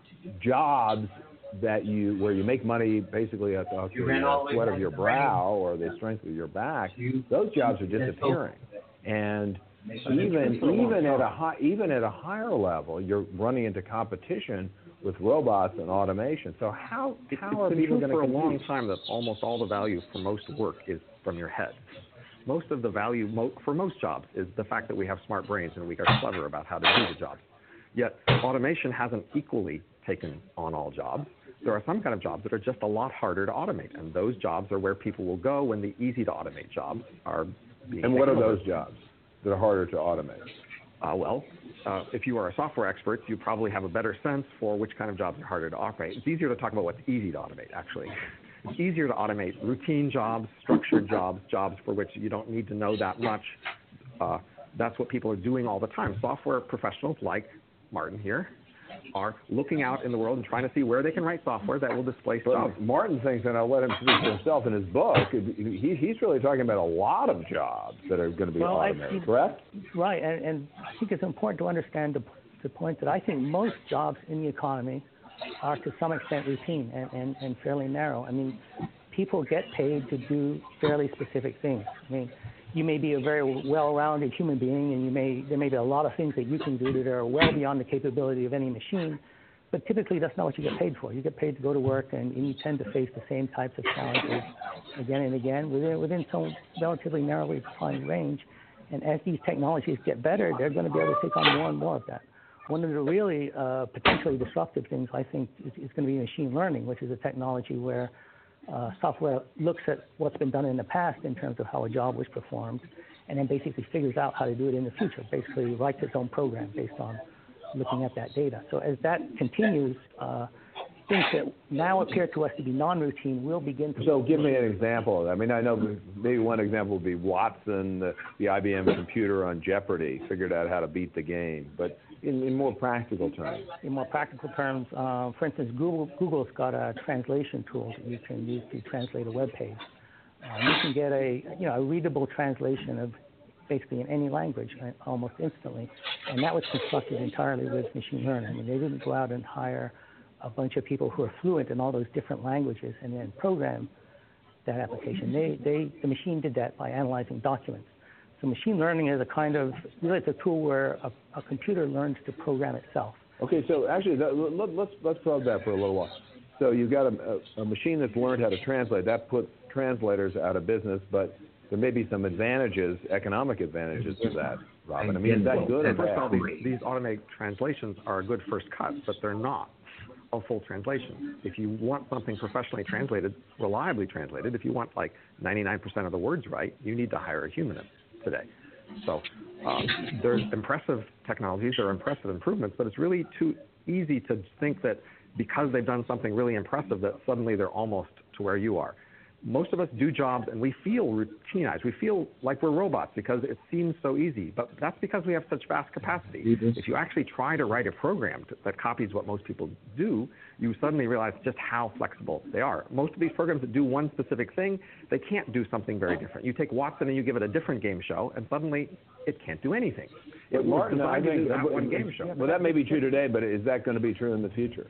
S8: jobs that you, where you make money basically at the sweat of your brow or the strength of your back, those jobs are disappearing. And even even at a high, even at a higher level, you're running into competition with robots and automation. So how how are people going to
S7: for a long time that almost all the value for most work is from your head. Most of the value mo- for most jobs is the fact that we have smart brains and we are clever about how to do the jobs. Yet automation hasn't equally taken on all jobs. There are some kind of jobs that are just a lot harder to automate, and those jobs are where people will go when the easy to automate jobs are being
S8: And what are
S7: over.
S8: those jobs that are harder to automate?
S7: Uh, well, uh, if you are a software expert, you probably have a better sense for which kind of jobs are harder to automate. It's easier to talk about what's easy to automate, actually. It's easier to automate routine jobs, structured jobs, jobs for which you don't need to know that much. Uh, that's what people are doing all the time. Software professionals like Martin here are looking out in the world and trying to see where they can write software that will displace
S8: But
S7: jobs.
S8: Martin thinks, and I'll let him speak for himself in his book, he, he's really talking about a lot of jobs that are going to be
S6: well,
S8: automated,
S6: I,
S8: correct?
S6: Right, and, and I think it's important to understand the, the point that I think most jobs in the economy are to some extent routine and, and, and fairly narrow. I mean, people get paid to do fairly specific things. I mean, you may be a very well-rounded human being, and you may there may be a lot of things that you can do that are well beyond the capability of any machine, but typically that's not what you get paid for. You get paid to go to work, and, and you tend to face the same types of challenges again and again within within some relatively narrowly defined range. And as these technologies get better, they're going to be able to take on more and more of that. One of the really uh, potentially disruptive things, I think, is, is going to be machine learning, which is a technology where Uh, software looks at what's been done in the past in terms of how a job was performed, and then basically figures out how to do it in the future, basically writes its own program based on looking at that data. So as that continues, uh, things that now appear to us to be non-routine will begin to...
S8: So give me an example of that. I mean, I know maybe one example would be Watson, the, the I B M computer on Jeopardy, figured out how to beat the game. But in, in more practical terms.
S6: In more practical terms, uh, for instance, Google, Google's got a translation tool that you can use to translate a web page. Uh, you can get a, you know, a readable translation of basically in any language uh, almost instantly. And that was constructed entirely with machine learning. I mean, they didn't go out and hire a bunch of people who are fluent in all those different languages and then program that application. They, they, the machine did that by analyzing documents. So machine learning is a kind of, really it's a tool where a, a computer learns to program itself.
S8: Okay, so actually, that, let, let's let's probe that for a little while. So you've got a, a, a machine that's learned how to translate. That puts translators out of business, but there may be some advantages, economic advantages to that, Robin. I mean, is that good or
S7: First of all,
S8: bad?
S7: these, these automated translations are a good first cut, but they're not a full translation. If you want something professionally translated, reliably translated, if you want like ninety-nine percent of the words right, you need to hire a human today. So um, there's impressive technologies, there are impressive improvements, but it's really too easy to think that because they've done something really impressive that suddenly they're almost to where you are. Most of us do jobs and we feel routinized. We feel like we're robots because it seems so easy, but that's because we have such vast capacity. If you actually try to write a program to, that copies what most people do, you suddenly realize just how flexible they are. Most of these programs that do one specific thing, they can't do something very different. You take Watson and you give it a different game show, and suddenly it can't do anything. It
S8: But
S7: was
S8: Martin, I
S7: designed to
S8: think
S7: do that one game show.
S8: Well, that may be true today, but is that going to be true in the future?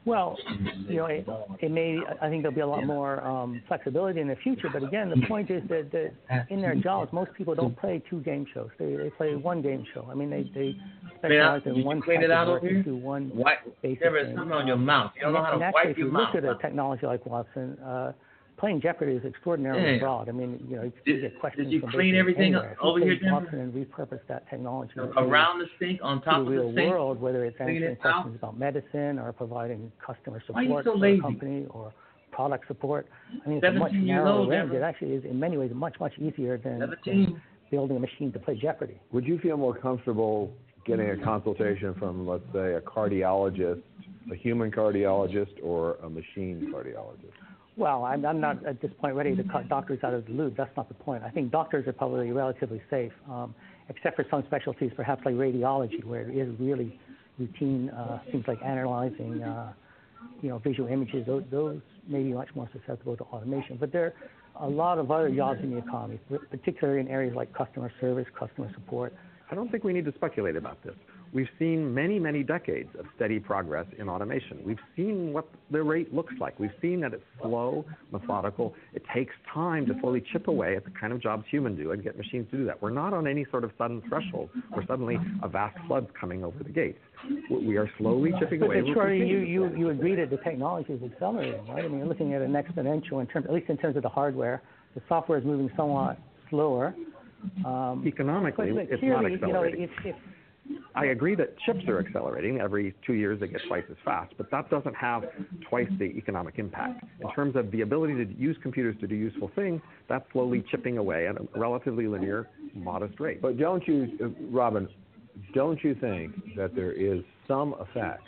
S6: Well, you know, it, it may. I think there'll be a lot more um, flexibility in the future. But again, the point is that, that in their jobs, most people don't play two game shows. They they play one game show. I mean, they they specialize in one type of work and do one basic
S9: There is
S6: thing.
S9: something on your mouth. You don't know how to
S6: and actually,
S9: wipe
S6: if
S9: your
S6: you
S9: mouth.
S6: look at a technology like Watson, uh, playing Jeopardy is extraordinarily
S9: Yeah.
S6: broad. I mean, you know, you
S9: Did-
S6: get questions
S9: did you
S6: from
S9: clean
S6: basically
S9: everything
S6: anywhere. If you
S9: over
S6: take
S9: here, Denver?
S6: Watson and repurpose that technology to-
S9: Around the sink, on
S6: to
S9: top
S6: the
S9: of
S6: real
S9: the sink.
S6: world, whether it's
S9: Clean
S6: answering
S9: it out.
S6: questions about medicine or providing customer
S9: Why are you
S6: support
S9: so
S6: for
S9: lazy?
S6: a company or product support. I mean, it's a much
S9: seventeen years
S6: narrower
S9: old,
S6: range.
S9: Denver.
S6: It actually is, in many ways, much, much easier than,
S9: seventeen.
S6: than building a machine to play Jeopardy.
S8: Would you feel more comfortable getting a consultation from, let's say, a cardiologist, a human cardiologist, or a machine cardiologist?
S6: Well, I'm, I'm not at this point ready to cut doctors out of the loop. That's not the point. I think doctors are probably relatively safe, um, except for some specialties, perhaps like radiology, where it is really routine uh, things like analyzing, uh, you know, visual images. Those, those may be much more susceptible to automation. But there are a lot of other jobs in the economy, particularly in areas like customer service, customer support.
S7: I don't think we need to speculate about this. We've seen many, many decades of steady progress in automation. We've seen what the rate looks like. We've seen that it's slow, methodical. It takes time to slowly chip away at the kind of jobs humans do and get machines to do that. We're not on any sort of sudden threshold where suddenly a vast flood's coming over the gates. We are slowly chipping
S6: But
S7: away.
S6: But Troy, you, you, you agree that the technology is accelerating, right? I mean, you're looking at an exponential in terms, at least in terms of the hardware. The software is moving somewhat slower. Um,
S7: Economically,
S6: but, but
S7: it's
S6: clearly,
S7: not accelerating.
S6: You know, if, if,
S7: I agree that chips are accelerating. Every two years they get twice as fast, but that doesn't have twice the economic impact. In terms of the ability to use computers to do useful things, that's slowly chipping away at a relatively linear, modest rate.
S8: But don't you, uh, Robin, don't you think that there is some effect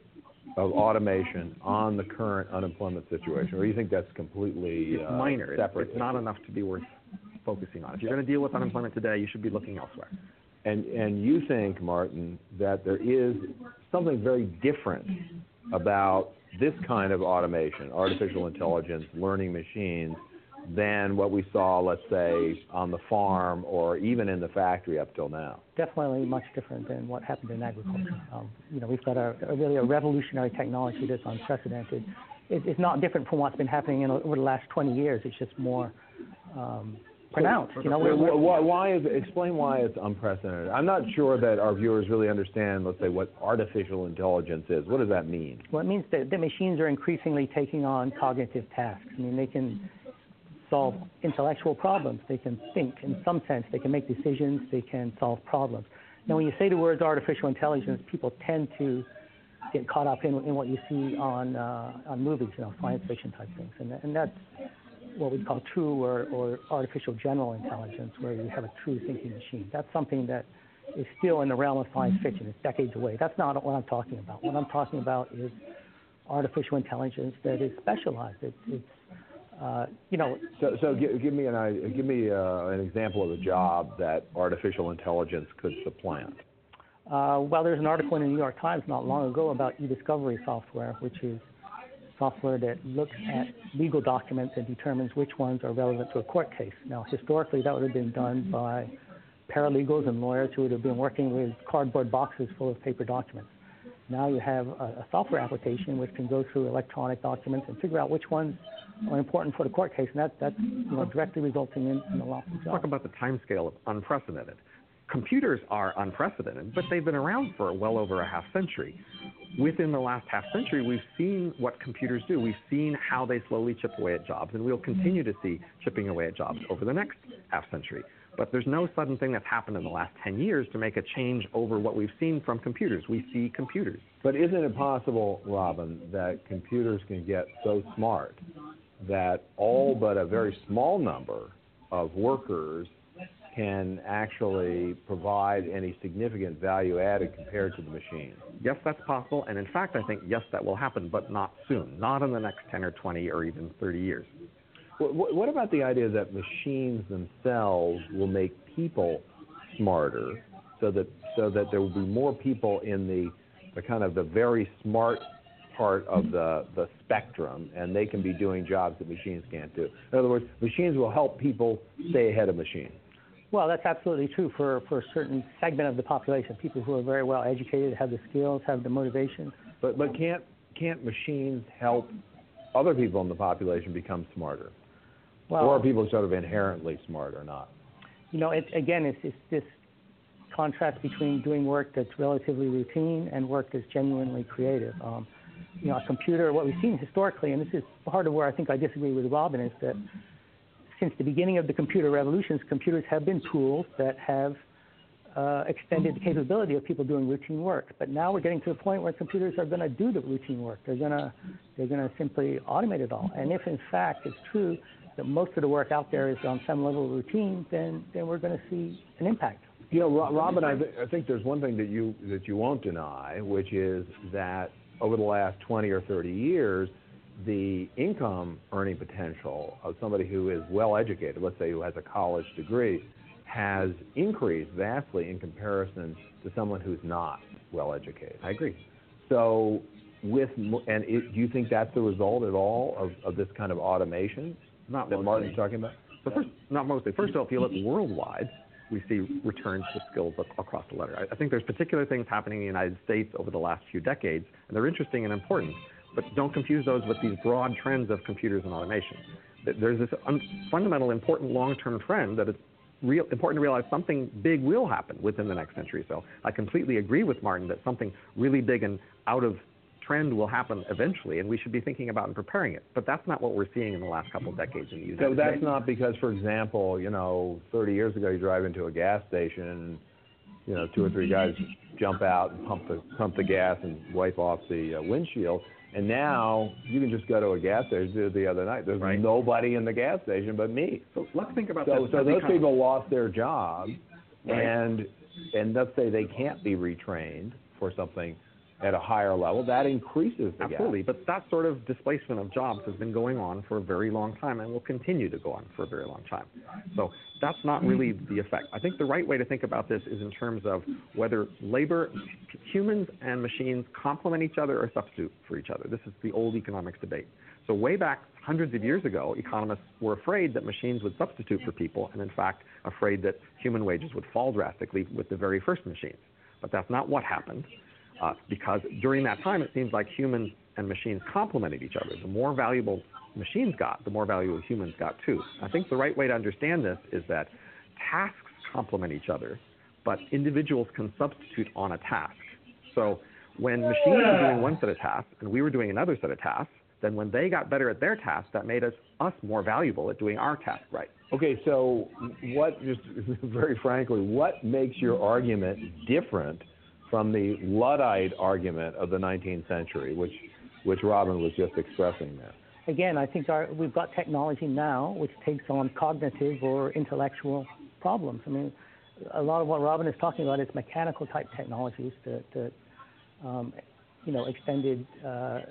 S8: of automation on the current unemployment situation, or do you think that's completely
S7: It's
S8: uh,
S7: minor.
S8: separate?
S7: It's not enough to be worth focusing on. If you're going to deal with unemployment today, you should be looking elsewhere.
S8: And and you think, Martin, that there is something very different about this kind of automation, artificial intelligence, learning machines, than what we saw, let's say, on the farm or even in the factory up till now?
S6: Definitely much different than what happened in agriculture. Um, you know, we've got a, a really a revolutionary technology that's unprecedented. It, it's not different from what's been happening in, over the last twenty years. It's just more um, pronounced. You know, we're, we're,
S8: why, why is explain why it's unprecedented? I'm not sure that our viewers really understand, let's say, what artificial intelligence is. What does that mean?
S6: Well, it means that the machines are increasingly taking on cognitive tasks. I mean, they can solve intellectual problems. They can think in some sense. They can make decisions. They can solve problems. Now, when you say the words artificial intelligence, people tend to get caught up in, in what you see on uh, on movies, you know, science fiction type things, and and that's what we call true or, or artificial general intelligence, where you have a true thinking machine. That's something that is still in the realm of science fiction. It's decades away. That's not what I'm talking about. What I'm talking about is artificial intelligence that is specialized. It, it's Uh, you know,
S8: so, so give, give me an give me uh, an example of a job that artificial intelligence could supplant.
S6: Uh, well, there's an article in the New York Times not long ago about e-discovery software, which is software that looks at legal documents and determines which ones are relevant to a court case. Now, historically, that would have been done by paralegals and lawyers who would have been working with cardboard boxes full of paper documents. Now you have a, a software application which can go through electronic documents and figure out which ones are important for the court case, and that, that's you know, directly resulting in, in a loss of jobs.
S7: Talk about the time scale of unprecedented. Computers are unprecedented, but they've been around for well over a half century. Within the last half century, we've seen what computers do. We've seen how they slowly chip away at jobs, and we'll continue to see chipping away at jobs over the next half century. But there's no sudden thing that's happened in the last ten years to make a change over what we've seen from computers. We see computers.
S8: But isn't it possible, Robin, that computers can get so smart that all but a very small number of workers can actually provide any significant value added compared to the machine?
S7: Yes, that's possible. And in fact, I think, yes, that will happen, but not soon, not in the next ten or twenty or even thirty years.
S8: What about the idea that machines themselves will make people smarter, so that so that there will be more people in the, the kind of the very smart part of the, the spectrum, and they can be doing jobs that machines can't do? In other words, machines will help people stay ahead of machines.
S6: Well, that's absolutely true for, for a certain segment of the population, people who are very well educated, have the skills, have the motivation.
S8: But but can't can't machines help other people in the population become smarter?
S6: Well,
S8: or are people sort of inherently smart or not?
S6: You know, it, again, it's, it's this contrast between doing work that's relatively routine and work that's genuinely creative. Um, you know, a computer, what we've seen historically, and this is part of where I think I disagree with Robin, is that since the beginning of the computer revolutions, computers have been tools that have uh, extended the capability of people doing routine work. But now we're getting to the point where computers are going to do the routine work. They're going to they're going to simply automate it all. And if in fact it's true that most of the work out there is on some level of routine, then then we're going to see an impact.
S8: You know, Robin, I, th- I think there's one thing that you that you won't deny, which is that over the last twenty or thirty years, the income earning potential of somebody who is well educated, let's say who has a college degree, has increased vastly in comparison to someone who's not well educated.
S7: I agree.
S8: So, with and it, do you think that's the result at all of, of this kind of automation
S7: not
S8: that
S7: mostly.
S8: Martin's talking about?
S7: So first, not mostly. First of all, if you look worldwide, we see returns to skills across the letter. I think there's particular things happening in the United States over the last few decades, and they're interesting and important. But don't confuse those with these broad trends of computers and automation. There's this un- fundamental, important long-term trend that it's real, important to realize something big will happen within the next century. So I completely agree with Martin that something really big and out of trend will happen eventually, and we should be thinking about and preparing it. But that's not what we're seeing in the last couple of decades in the United
S8: So that's
S7: States.
S8: not because, for example, you know, thirty years ago you drive into a gas station and, you know, two or three guys jump out and pump the, pump the gas and wipe off the uh, windshield. And now you can just go to a gas station. The other night, there's
S7: right.
S8: nobody in the gas station but me.
S7: So let's think about
S8: so,
S7: this.
S8: So those
S7: become,
S8: people lost their job,
S7: right.
S8: and and let's say they can't be retrained for something at a higher level. That increases the
S7: Absolutely,
S8: gap.
S7: but that sort of displacement of jobs has been going on for a very long time and will continue to go on for a very long time. So that's not really the effect. I think the right way to think about this is in terms of whether labor, humans and machines complement each other or substitute for each other. This is the old economics debate. So way back hundreds of years ago, economists were afraid that machines would substitute for people, and in fact afraid that human wages would fall drastically with the very first machines. But that's not what happened. Uh, because during that time, it seems like humans and machines complemented each other. The more valuable machines got, the more valuable humans got too. I think the right way to understand this is that tasks complement each other, but individuals can substitute on a task. So when machines were doing one set of tasks and we were doing another set of tasks, then when they got better at their task, that made us, us more valuable at doing our task right.
S8: Okay, so what, just very frankly, what makes your argument different from the Luddite argument of the nineteenth century, which which Robin was just expressing there?
S6: Again, I think our, we've got technology now which takes on cognitive or intellectual problems. I mean, a lot of what Robin is talking about is mechanical type technologies that, that um, you know, extended uh,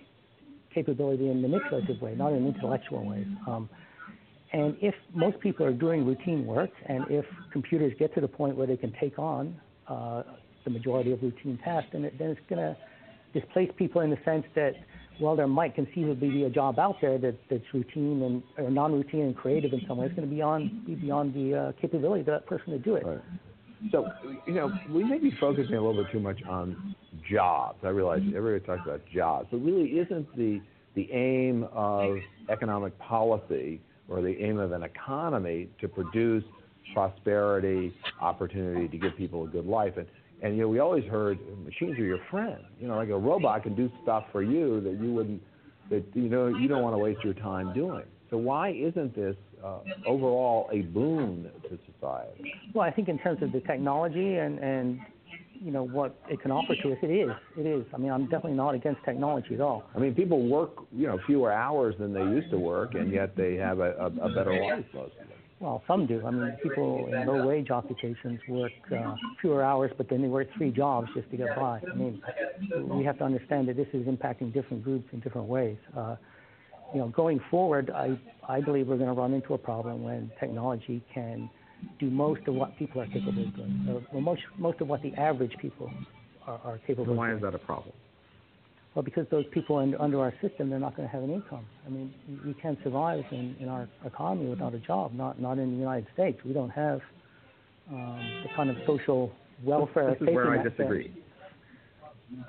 S6: capability in manipulative way, not in intellectual ways. Um, and if most people are doing routine work, and if computers get to the point where they can take on uh, the majority of routine tasks, then, it, then it's going to displace people in the sense that, while there might conceivably be a job out there that, that's routine and or non-routine and creative in some way, it's going to be beyond, be beyond the uh, capability of that person to do it.
S8: Right. So, you know, we may be focusing a little bit too much on jobs. I realize everybody talks about jobs, but really isn't the the aim of economic policy or the aim of an economy to produce prosperity, opportunity, to give people a good life? And And, you know, we always heard machines are your friend. You know, like a robot can do stuff for you that you wouldn't, that, you know, you don't want to waste your time doing. So why isn't this uh, overall a boon to society?
S6: Well, I think in terms of the technology and, and, you know, what it can offer to us, it is. It is. I mean, I'm definitely not against technology at all.
S8: I mean, people work, you know, fewer hours than they used to work, and yet they have a, a, a better life, most of them.
S6: Well, some do. I mean, people in low-wage occupations work uh, fewer hours, but then they work three jobs just to get by. I mean, we have to understand that this is impacting different groups in different ways. Uh, you know, going forward, I, I believe we're going to run into a problem when technology can do most of what people are capable of doing, or well, most, most of what the average people are, are capable
S7: So
S6: of doing.
S7: why is that a problem?
S6: Well, because those people in, under our system, they're not going to have an income. I mean, you, you can't survive in, in our economy without a job, not not in the United States. We don't have um, the kind of social welfare.
S7: This is where I
S6: net
S7: disagree.
S6: that,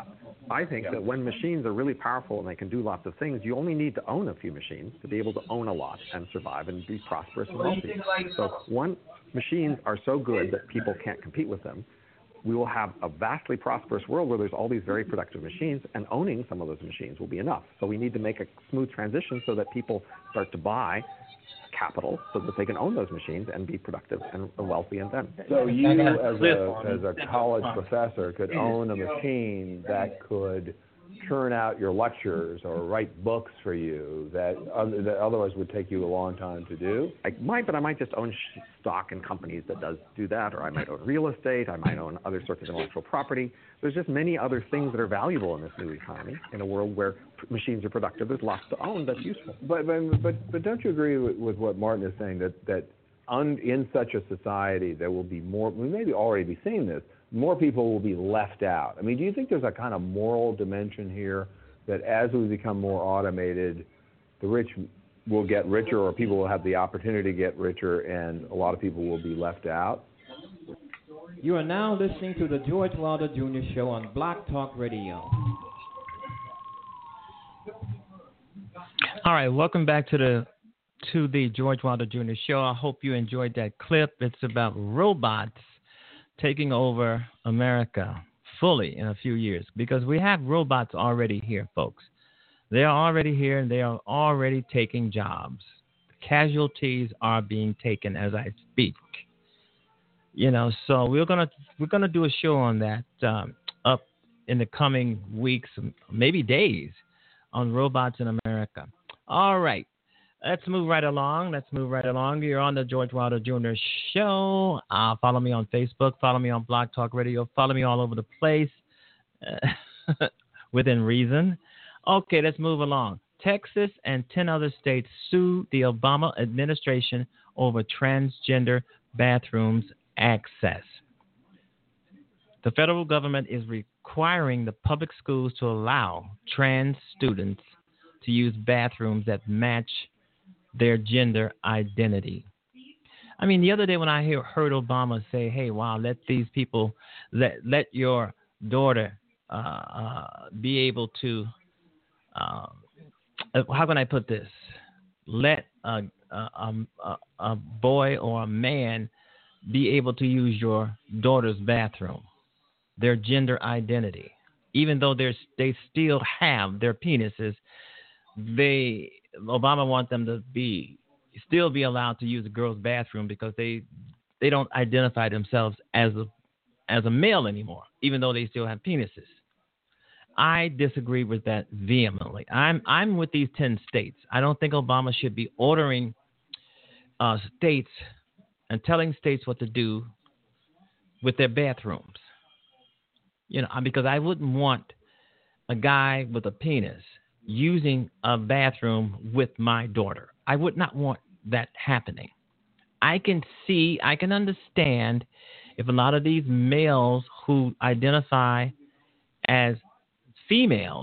S7: I think that when machines are really powerful and they can do lots of things, you only need to own a few machines to be able to own a lot and survive and be prosperous and wealthy. So once machines are so good that people can't compete with them, we will have a vastly prosperous world where there's all these very productive machines, and owning some of those machines will be enough. So we need to make a smooth transition so that people start to buy capital so that they can own those machines and be productive and wealthy and then.
S8: So you, as a, as a college professor, could own a machine that could churn out your lectures or write books for you that, other, that otherwise would take you a long time to do?
S7: I might, but I might just own sh- stock in companies that does do that, or I might own real estate, I might own other sorts of intellectual property. There's just many other things that are valuable in this new economy. In a world where p- machines are productive, there's lots to own that's useful.
S8: But but but, but don't you agree with, with what Martin is saying, that, that un, in such a society there will be more, we may be already be seeing this, more people will be left out? I mean, do you think there's a kind of moral dimension here that as we become more automated, the rich will get richer, or people will have the opportunity to get richer, and a lot of people will be left out?
S3: You are now listening to the George Wilder Junior Show on Black Talk Radio.
S1: All right, welcome back to the to the George Wilder Junior Show. I hope you enjoyed that clip. It's about robots taking over America fully in a few years, because we have robots already here, folks. They are already here, and they are already taking jobs. Casualties are being taken as I speak. You know, so we're gonna we're gonna do a show on that um, up in the coming weeks, maybe days, on robots in America. All right. Let's move right along. Let's move right along. You're on the George Wilder Junior Show. Uh, follow me on Facebook. Follow me on Blog Talk Radio. Follow me all over the place uh, within reason. Okay, let's move along. Texas and ten other states sued the Obama administration over transgender bathrooms access. The federal government is requiring the public schools to allow trans students to use bathrooms that match their gender identity. I mean, the other day when I hear, heard Obama say, hey, wow, let these people, let let your daughter uh, uh, be able to, uh, how can I put this? Let a, a, a, a boy or a man be able to use your daughter's bathroom, their gender identity. Even though there's, they still have their penises, they Obama wants them to be still be allowed to use a girl's bathroom because they they don't identify themselves as a as a male anymore, even though they still have penises. I disagree with that vehemently. I'm I'm with these ten states. I don't think Obama should be ordering uh, states and telling states what to do with their bathrooms. You know, because I wouldn't want a guy with a penis using a bathroom with my daughter. I would not want that happening. I can see, I can understand if a lot of these males who identify as females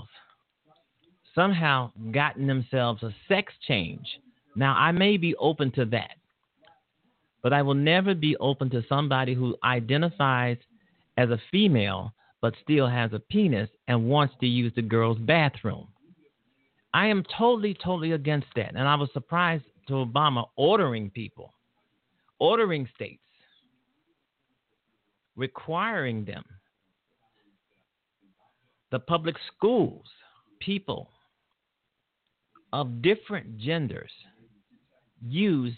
S1: somehow gotten themselves a sex change. Now, I may be open to that, but I will never be open to somebody who identifies as a female but still has a penis and wants to use the girl's bathroom. I am totally, totally against that. And I was surprised to Obama ordering people, ordering states, requiring them, the public schools, people of different genders use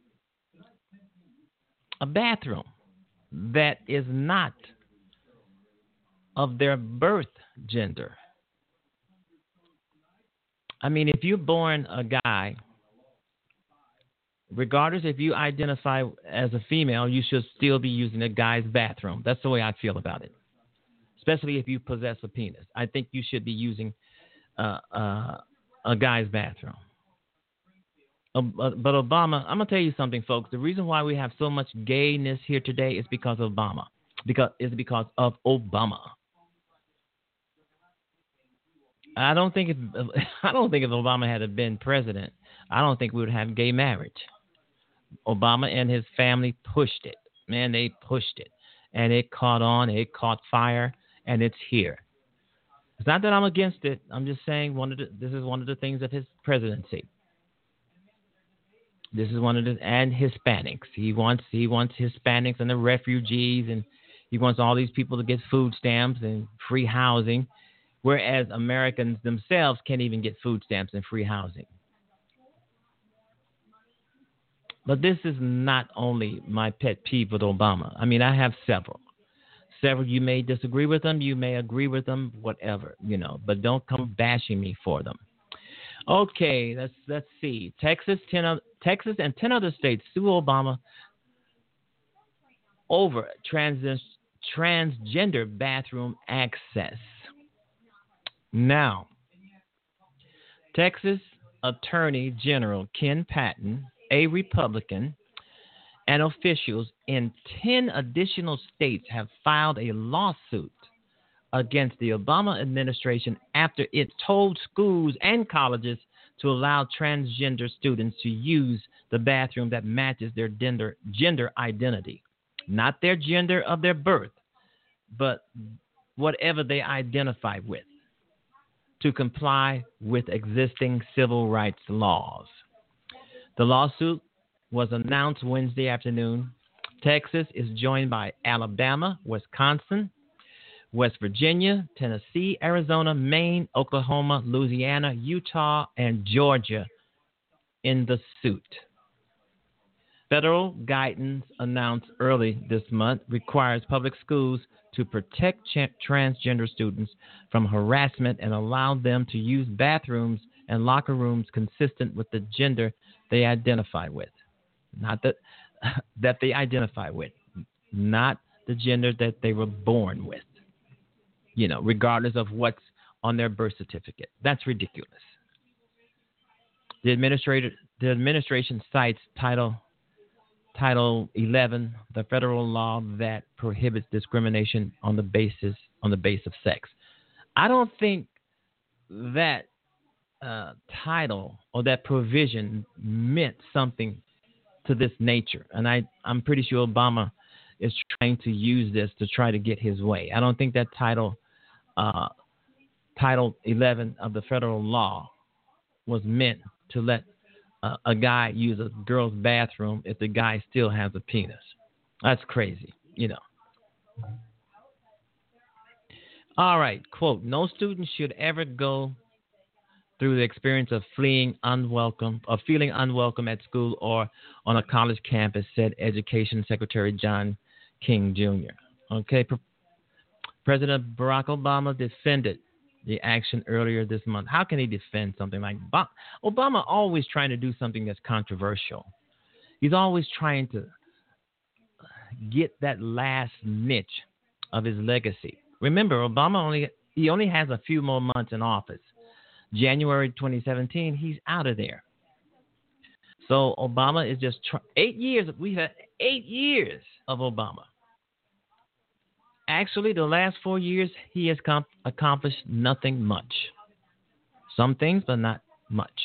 S1: a bathroom that is not of their birth gender. I mean, if you're born a guy, regardless if you identify as a female, you should still be using a guy's bathroom. That's the way I feel about it, especially if you possess a penis. I think you should be using uh, uh, a guy's bathroom. Uh, but Obama, I'm going to tell you something, folks. The reason why we have so much gayness here today is because of Obama. Because It's because of Obama. I don't think if I don't think if Obama had been president, I don't think we would have gay marriage. Obama and his family pushed it. Man, they pushed it. And it caught on, it caught fire, and it's here. It's not that I'm against it. I'm just saying one of the, this is one of the things of his presidency. This is one of the and Hispanics. He wants he wants Hispanics and the refugees, and he wants all these people to get food stamps and free housing, whereas Americans themselves can't even get food stamps and free housing. But this is not only my pet peeve with Obama. I mean, I have several. Several, you may disagree with them, you may agree with them, whatever, you know, but don't come bashing me for them. Okay, let's let's see. Texas, ten, Texas and ten other states sue Obama over trans, transgender bathroom access. Now, Texas Attorney General Ken Patton, a Republican, and officials in ten additional states have filed a lawsuit against the Obama administration after it told schools and colleges to allow transgender students to use the bathroom that matches their gender, gender identity. Not their gender of their birth, but whatever they identify with, to comply with existing civil rights laws. The lawsuit was announced Wednesday afternoon. Texas is joined by Alabama, Wisconsin, West Virginia, Tennessee, Arizona, Maine, Oklahoma, Louisiana, Utah, and Georgia in the suit. Federal guidance announced early this month requires public schools to protect ch- transgender students from harassment and allow them to use bathrooms and locker rooms consistent with the gender they identify with. Not that that they identify with, not the gender that they were born with, you know, regardless of what's on their birth certificate. That's ridiculous. The administrator, the administration cites Title Title eleven, the federal law that prohibits discrimination on the basis on the basis of sex. I don't think that uh, title or that provision meant something to this nature, and I, I'm pretty sure Obama is trying to use this to try to get his way. I don't think that title, uh, Title eleven of the federal law, was meant to let uh, a guy use a girl's bathroom if the guy still has a penis. That's crazy, you know. All right, quote, no student should ever go through the experience of fleeing unwelcome, of feeling unwelcome at school or on a college campus, said Education Secretary John King Junior Okay, Pre- President Barack Obama defended the action earlier this month. How can he defend something like Obama? Obama always trying to do something that's controversial. He's always trying to get that last niche of his legacy. Remember, Obama only he only has a few more months in office. January twenty seventeen, he's out of there. So Obama is just tr- eight years. We've had eight years of Obama. Actually, the last four years, he has comp- accomplished nothing much. Some things, but not much.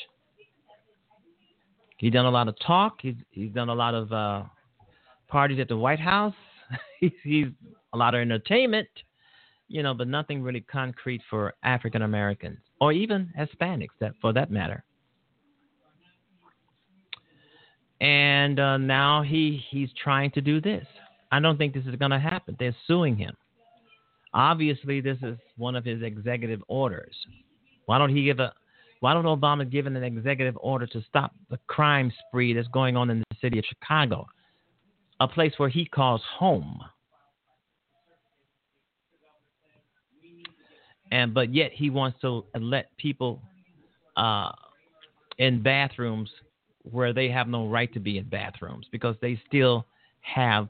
S1: He's done a lot of talk. He's, he's done a lot of uh, parties at the White House. he's, he's a lot of entertainment, you know, but nothing really concrete for African Americans or even Hispanics, that for that matter. And uh, now he he's trying to do this. I don't think this is going to happen. They're suing him. Obviously, this is one of his executive orders. Why don't he give a? Why don't Obama give an executive order to stop the crime spree that's going on in the city of Chicago, a place where he calls home? And but yet he wants to let people uh, in bathrooms where they have no right to be in bathrooms because they still have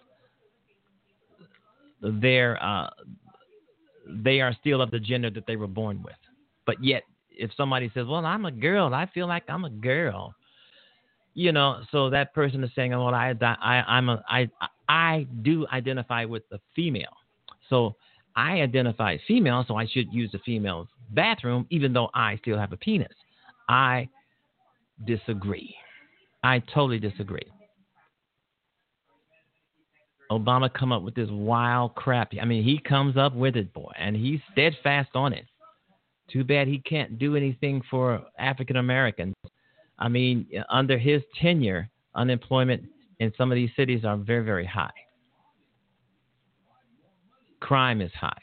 S1: their uh, they are still of the gender that they were born with. But yet, if somebody says, "Well, I'm a girl. I feel like I'm a girl," you know, so that person is saying, "Well, I, I, I'm a, I, I do identify with the female, so I identify female, so I should use the female's bathroom, even though I still have a penis." I disagree. I totally disagree. Obama come up with this wild crap. I mean, he comes up with it, boy, and he's steadfast on it. Too bad he can't do anything for African Americans. I mean, under his tenure, unemployment in some of these cities are very, very high. Crime is high.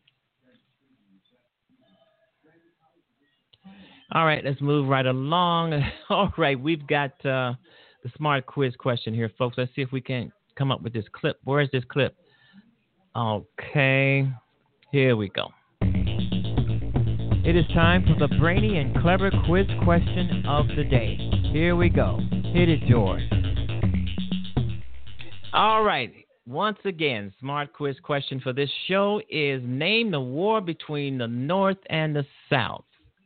S1: All right, let's move right along. All right, we've got uh, the smart quiz question here, folks. Let's see if we can come up with this clip. Where is this clip? Okay, here we go. It is time for the brainy and clever quiz question of the day. Here we go. Hit it, George. All right. Once again, smart quiz question for this show is name the war between the North and the South.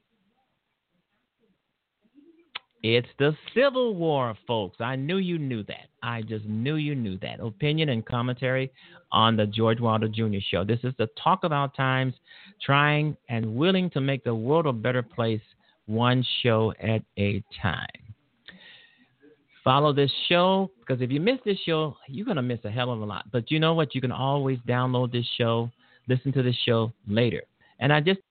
S1: It's the Civil War, folks. I knew you knew that. I just knew you knew that. Opinion and commentary on the George Wilder Junior Show. This is the talk of our times, trying and willing to make the world a better place, one show at a time. Follow this show, because if you miss this show, you're going to miss a hell of a lot. But you know what? You can always download this show, listen to this show later. And I just,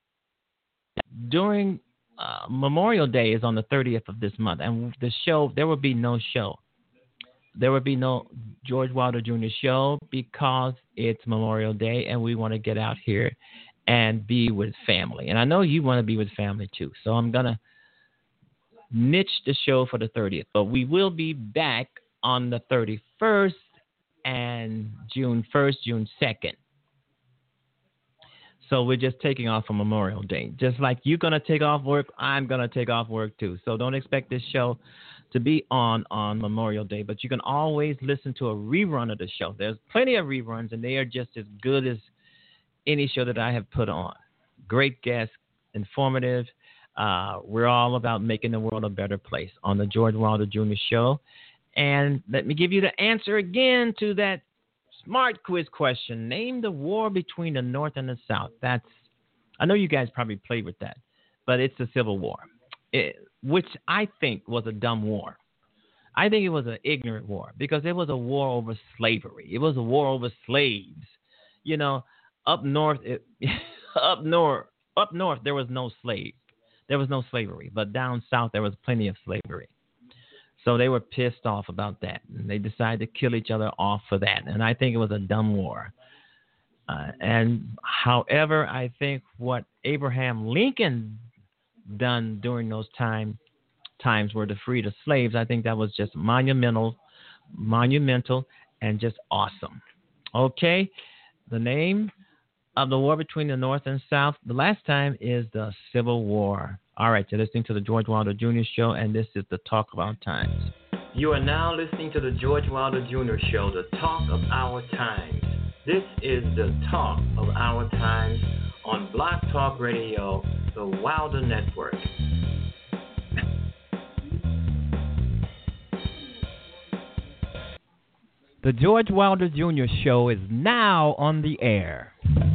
S1: during uh, Memorial Day is on the thirtieth of this month, and the show, there will be no show. There will be no George Wilder Junior Show because it's Memorial Day, and we want to get out here and be with family. And I know you want to be with family, too. So I'm going to niche the show for the thirtieth, but we will be back on the thirty-first and June first, June second. So we're just taking off on Memorial Day. Just like you're going to take off work, I'm going to take off work too. So don't expect this show to be on on Memorial Day, but you can always listen to a rerun of the show. There's plenty of reruns, and they are just as good as any show that I have put on. Great guests, informative. Uh, we're all about making the world a better place on the George Wilder Junior Show. And let me give you the answer again to that smart quiz question. Name the war between the North and the South. That's, I know you guys probably played with that, but it's the Civil War, it, which I think was a dumb war. I think it was an ignorant war because it was a war over slavery. It was a war over slaves. You know, up north, it, up north, up north, there was no slaves. There was no slavery, but down south there was plenty of slavery. So they were pissed off about that, and they decided to kill each other off for that. And I think it was a dumb war. Uh, and however, I think what Abraham Lincoln done during those time times were to free the slaves. I think that was just monumental, monumental, and just awesome. Okay, the name of the war between the North and South the last time is the Civil War. All right, you're listening to the George Wilder Junior Show, and this is the talk of our times. You are now listening to the George Wilder Junior Show, the talk of our times. This is the talk of our times on Blog Talk Radio, the Wilder Network. The George Wilder Junior Show is now on the air.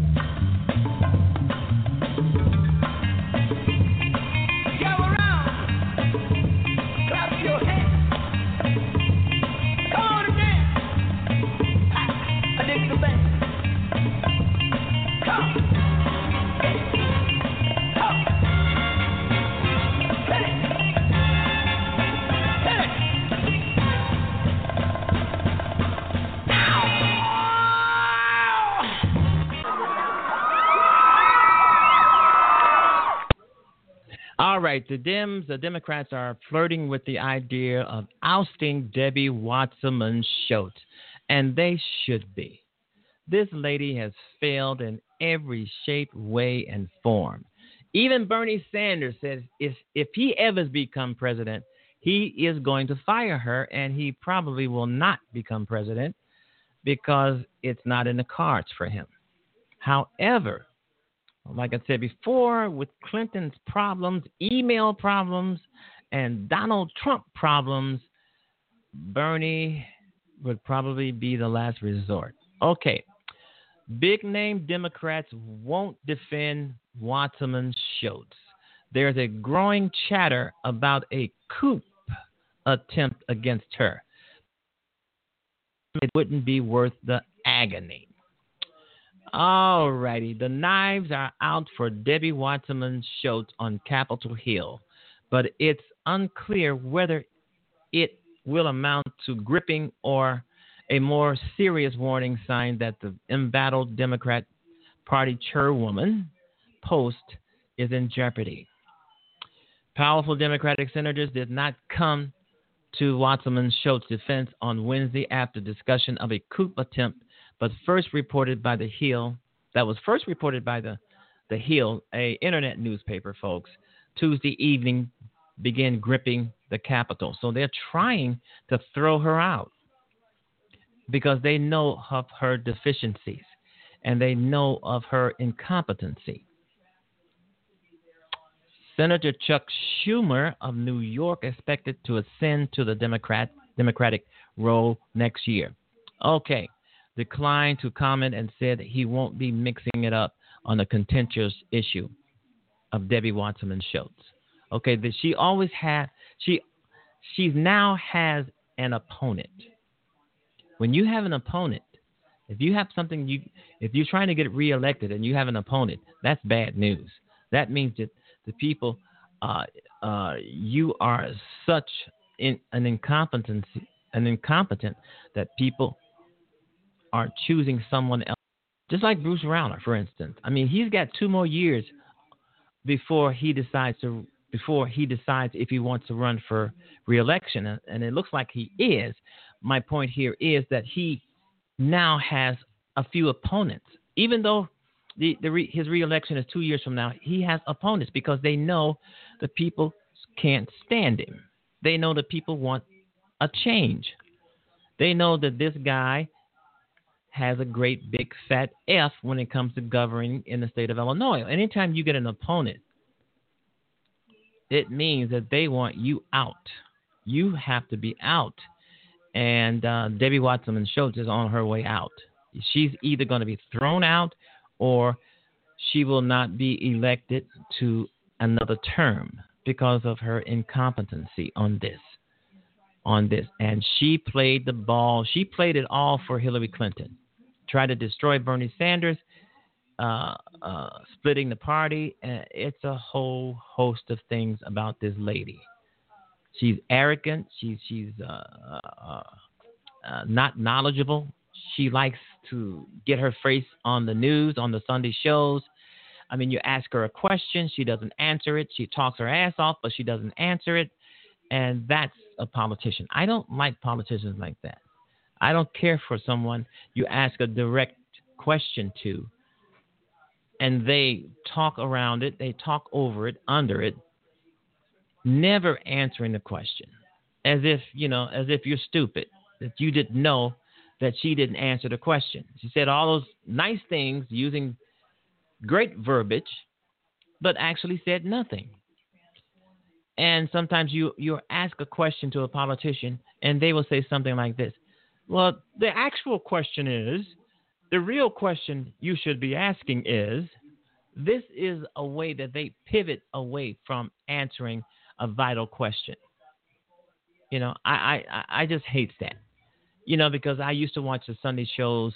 S1: All right, the Dems, the Democrats are flirting with the idea of ousting Debbie Wasserman Schultz, and they should be. This lady has failed in every shape, way, and form. Even Bernie Sanders says if, if he ever becomes president, he is going to fire her, and he probably will not become president because it's not in the cards for him. However, like I said before, with Clinton's problems, email problems, and Donald Trump problems, Bernie would probably be the last resort. Okay. Big name Democrats won't defend Wasserman Schultz. There's a growing chatter about a coup attempt against her. It wouldn't be worth the agony. All righty. The knives are out for Debbie Wasserman Schultz on Capitol Hill, but it's unclear whether it will amount to gripping or a more serious warning sign that the embattled Democrat Party chairwoman post is in jeopardy. Powerful Democratic senators did not come to Wasserman Schultz's defense on Wednesday after discussion of a coup attempt, but first reported by the Hill. That was first reported by the the Hill, a internet newspaper, folks. Tuesday evening began gripping the Capitol, so they're trying to throw her out because they know of her deficiencies and they know of her incompetency. Senator Chuck Schumer of New York expected to ascend to the Democrat Democratic role next year. Okay, declined to comment and said he won't be mixing it up on the contentious issue of Debbie Wasserman Schultz. Okay, that she always had she she now has an opponent. When you have an opponent, if you have something you if you're trying to get reelected and you have an opponent, that's bad news. That means that the people, uh, uh, you are such in, an incompetency, an incompetent that people are choosing someone else. Just like Bruce Rauner, for instance. I mean, he's got two more years before he decides to before he decides if he wants to run for re-election, and, and it looks like he is. My point here is that he now has a few opponents, even though. The, the re, his re-election is two years from now. He has opponents because they know the people can't stand him. They know that people want a change. They know that this guy has a great big fat F when it comes to governing in the state of Illinois. Anytime you get an opponent, it means that they want you out. You have to be out. And uh, Debbie Wasserman Schultz is on her way out. She's either going to be thrown out or she will not be elected to another term because of her incompetency on this. On this. And she played the ball. She played it all for Hillary Clinton. Tried to destroy Bernie Sanders, uh, uh, splitting the party. Uh, it's a whole host of things about this lady. She's arrogant. She's, she's uh, uh, uh, not knowledgeable. She likes to get her face on the news, on the Sunday shows. I mean, you ask her a question, she doesn't answer it. She talks her ass off, but she doesn't answer it. And that's a politician. I don't like politicians like that. I don't care for someone you ask a direct question to, and they talk around it, they talk over it, under it, never answering the question, as if, you know, as if you're stupid, that you didn't know that she didn't answer the question. She said all those nice things using great verbiage, but actually said nothing. And sometimes you, you ask a question to a politician, and they will say something like this. Well, the actual question is, the real question you should be asking is, this is a way that they pivot away from answering a vital question. You know, I, I, I just hate that. You know, because I used to watch the Sunday shows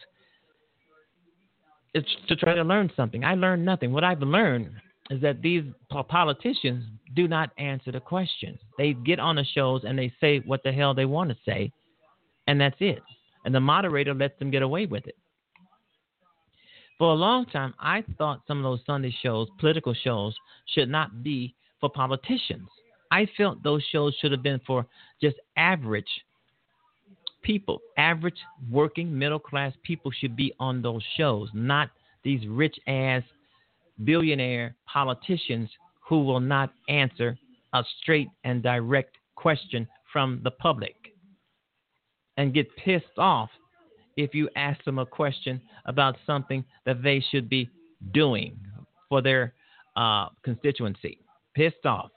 S1: it's to try to learn something. I learned nothing. What I've learned is that these politicians do not answer the question. They get on the shows and they say what the hell they want to say, and that's it. And the moderator lets them get away with it. For a long time, I thought some of those Sunday shows, political shows, should not be for politicians. I felt those shows should have been for just average people. Average working middle class people should be on those shows, not these rich ass billionaire politicians who will not answer a straight and direct question from the public and get pissed off if you ask them a question about something that they should be doing for their uh, constituency. Pissed off.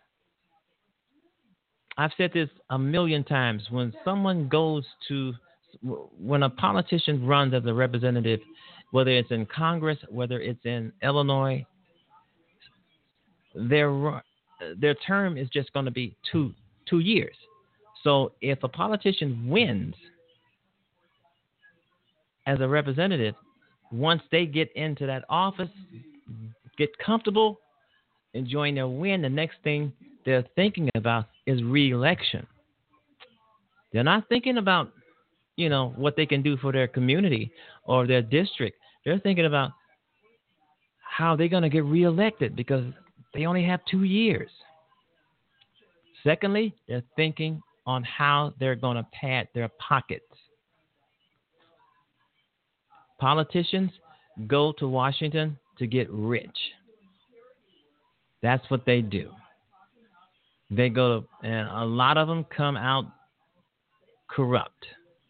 S1: I've said this a million times. When someone goes to, when a politician runs as a representative, whether it's in Congress, whether it's in Illinois, their their term is just going to be two two years. So if a politician wins as a representative, once they get into that office, get comfortable, enjoying their win, the next thing they're thinking about is re-election. They're not thinking about, you know, what they can do for their community or their district. They're thinking about how they're going to get reelected because they only have two years. Secondly, they're thinking on how they're going to pad their pockets. Politicians go to Washington to get rich. That's what they do. They go to, and a lot of them come out corrupt.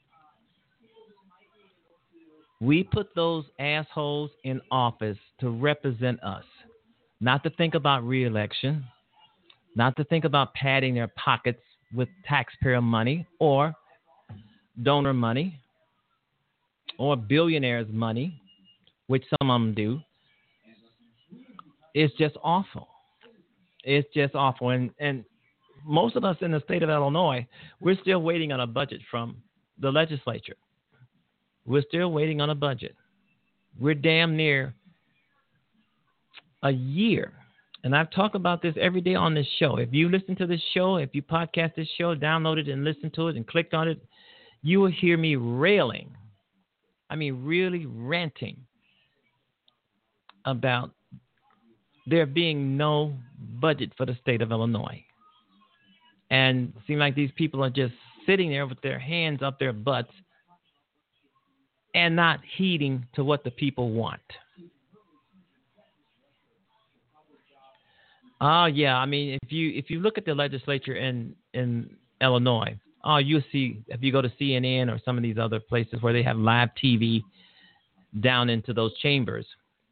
S1: We put those assholes in office to represent us, not to think about re-election, not to think about padding their pockets with taxpayer money or donor money or billionaires' money, which some of them do. It's just awful. It's just awful. And, and most of us in the state of Illinois, we're still waiting on a budget from the legislature. We're still waiting on a budget. We're damn near a year. And I've talked about this every day on this show. If you listen to this show, if you podcast this show, download it and listen to it and clicked on it, you will hear me railing. I mean, really ranting about there being no budget for the state of Illinois. And it seems like these people are just sitting there with their hands up their butts and not heeding to what the people want. Oh, yeah. I mean, if you if you look at the legislature in, in Illinois, oh, you'll see, if you go to C N N or some of these other places where they have live T V down into those chambers,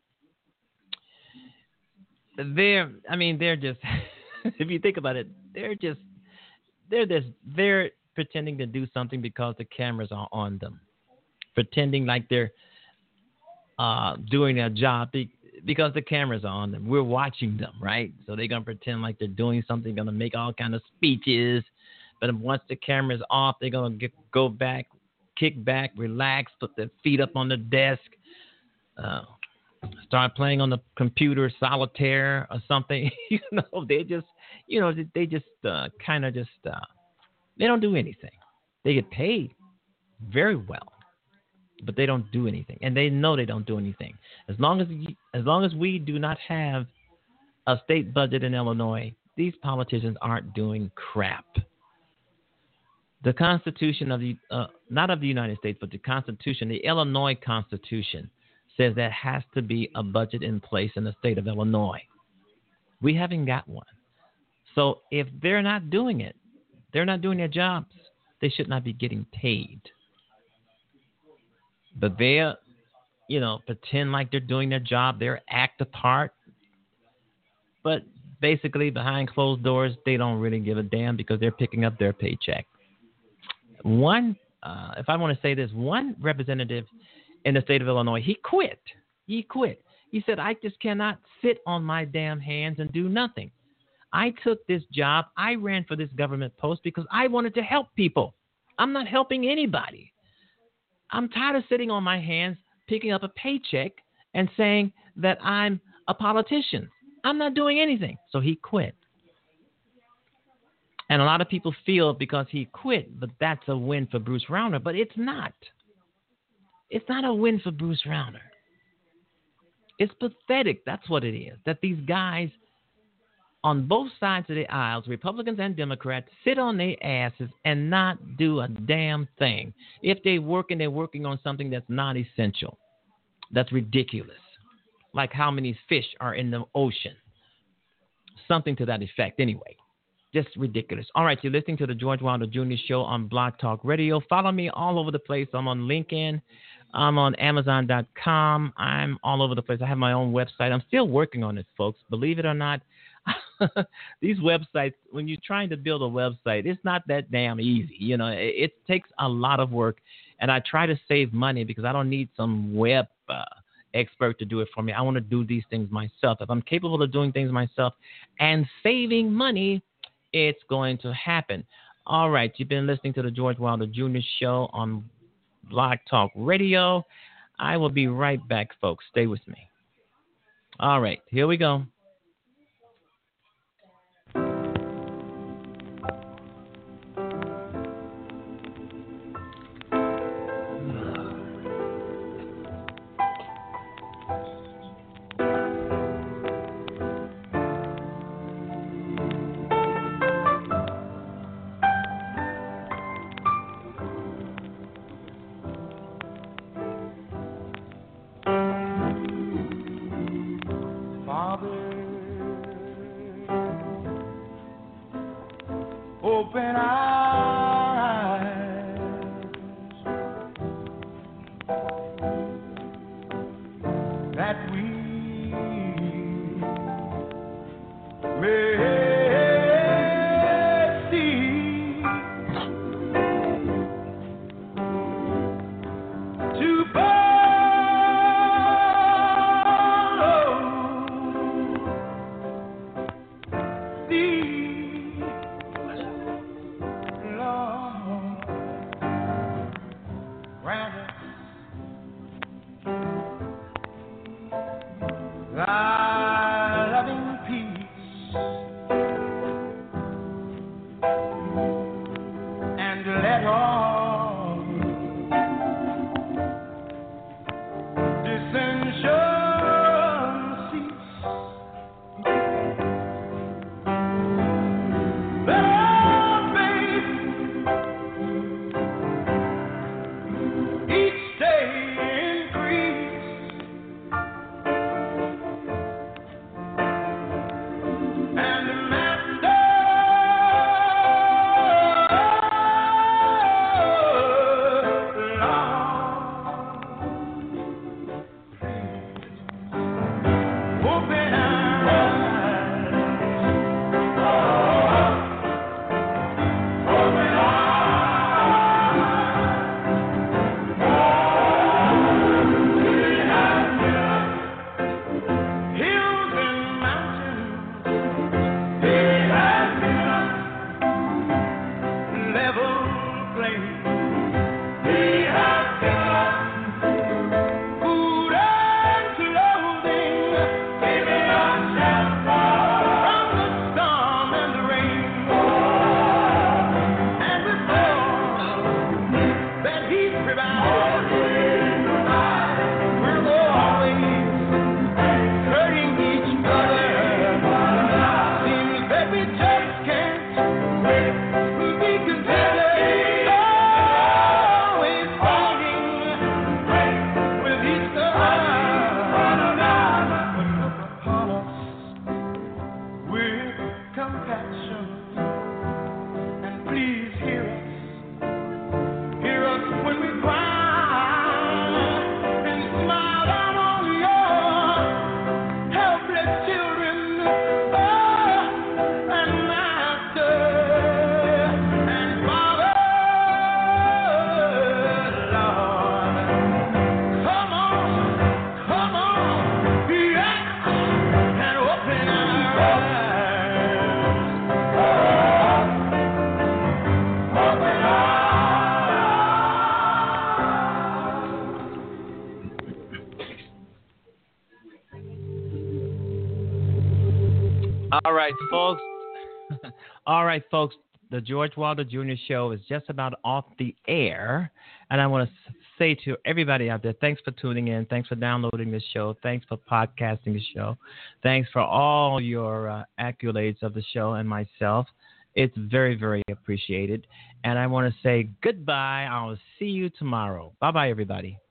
S1: they're, I mean, they're just, if you think about it, they're just, they're this, they're pretending to do something because the cameras are on them. Pretending like they're uh, doing their job be- because the cameras are on them. We're watching them, right? So they're going to pretend like they're doing something, going to make all kind of speeches. But once the camera's off, they're going to go back, kick back, relax, put their feet up on the desk, uh, start playing on the computer, solitaire or something. You know, they just, you know, they just uh, kind of just, uh, they don't do anything. They get paid very well, but they don't do anything, and they know they don't do anything. As long as as long as we do not have a state budget in Illinois, these politicians aren't doing crap. The Constitution of the uh, not of the United States, but the Constitution, the Illinois Constitution, says there has to be a budget in place in the state of Illinois. We haven't got one. So if they're not doing it, they're not doing their jobs. They should not be getting paid. But they're, you know, pretend like they're doing their job. They're act a part. But basically, behind closed doors, they don't really give a damn because they're picking up their paycheck. One, uh, if I want to say this, one representative in the state of Illinois, he quit. He quit. He said, I just cannot sit on my damn hands and do nothing. I took this job. I ran for this government post because I wanted to help people. I'm not helping anybody. I'm tired of sitting on my hands, picking up a paycheck and saying that I'm a politician. I'm not doing anything. So he quit. And a lot of people feel because he quit, but that's a win for Bruce Rauner. But it's not. It's not a win for Bruce Rauner. It's pathetic. That's what it is. That these guys on both sides of the aisles, Republicans and Democrats, sit on their asses and not do a damn thing. If they work and they're working on something that's not essential, that's ridiculous. Like how many fish are in the ocean. Something to that effect anyway. Just ridiculous. All right, you're listening to the George Wilder Junior Show on Blog Talk Radio. Follow me all over the place. I'm on LinkedIn. I'm on Amazon dot com. I'm all over the place. I have my own website. I'm still working on it, folks. Believe it or not, these websites, when you're trying to build a website, it's not that damn easy. You know, it, it takes a lot of work, and I try to save money because I don't need some web uh, expert to do it for me. I want to do these things myself. If I'm capable of doing things myself and saving money, it's going to happen. All right, you've been listening to the George Wilder Junior Show on Blog Talk Radio. I will be right back, folks. Stay with me. All right, here we go.
S10: Open eyes, that we may see, to follow thee. Lord, grant us thy loving peace, and let all dissension cease. Let our faith each day increase, and the Master, Lord, open our eyes, open our hills and mountains. He has given us level plains. He has given us food and clothing, giving us shelter from the storm and the rain. And with all that He's provided, we're always hurting each other. Seems that we just can't be contented. Always fighting with each other. But look upon us with compassion, and please hear us. Hear us when we cry, and smile down on your helpless children. Oh, and Master and Father, Lord, come on, come on, yeah, and open our eyes, open our eyes.
S1: All right, folks. All right, folks. The George Wilder Junior Show is just about off the air. And I want to say to everybody out there, thanks for tuning in. Thanks for downloading this show. Thanks for podcasting the show. Thanks for all your uh, accolades of the show and myself. It's very, very appreciated. And I want to say goodbye. I'll see you tomorrow. Bye-bye, everybody.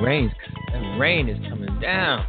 S1: rain's that rain is coming down.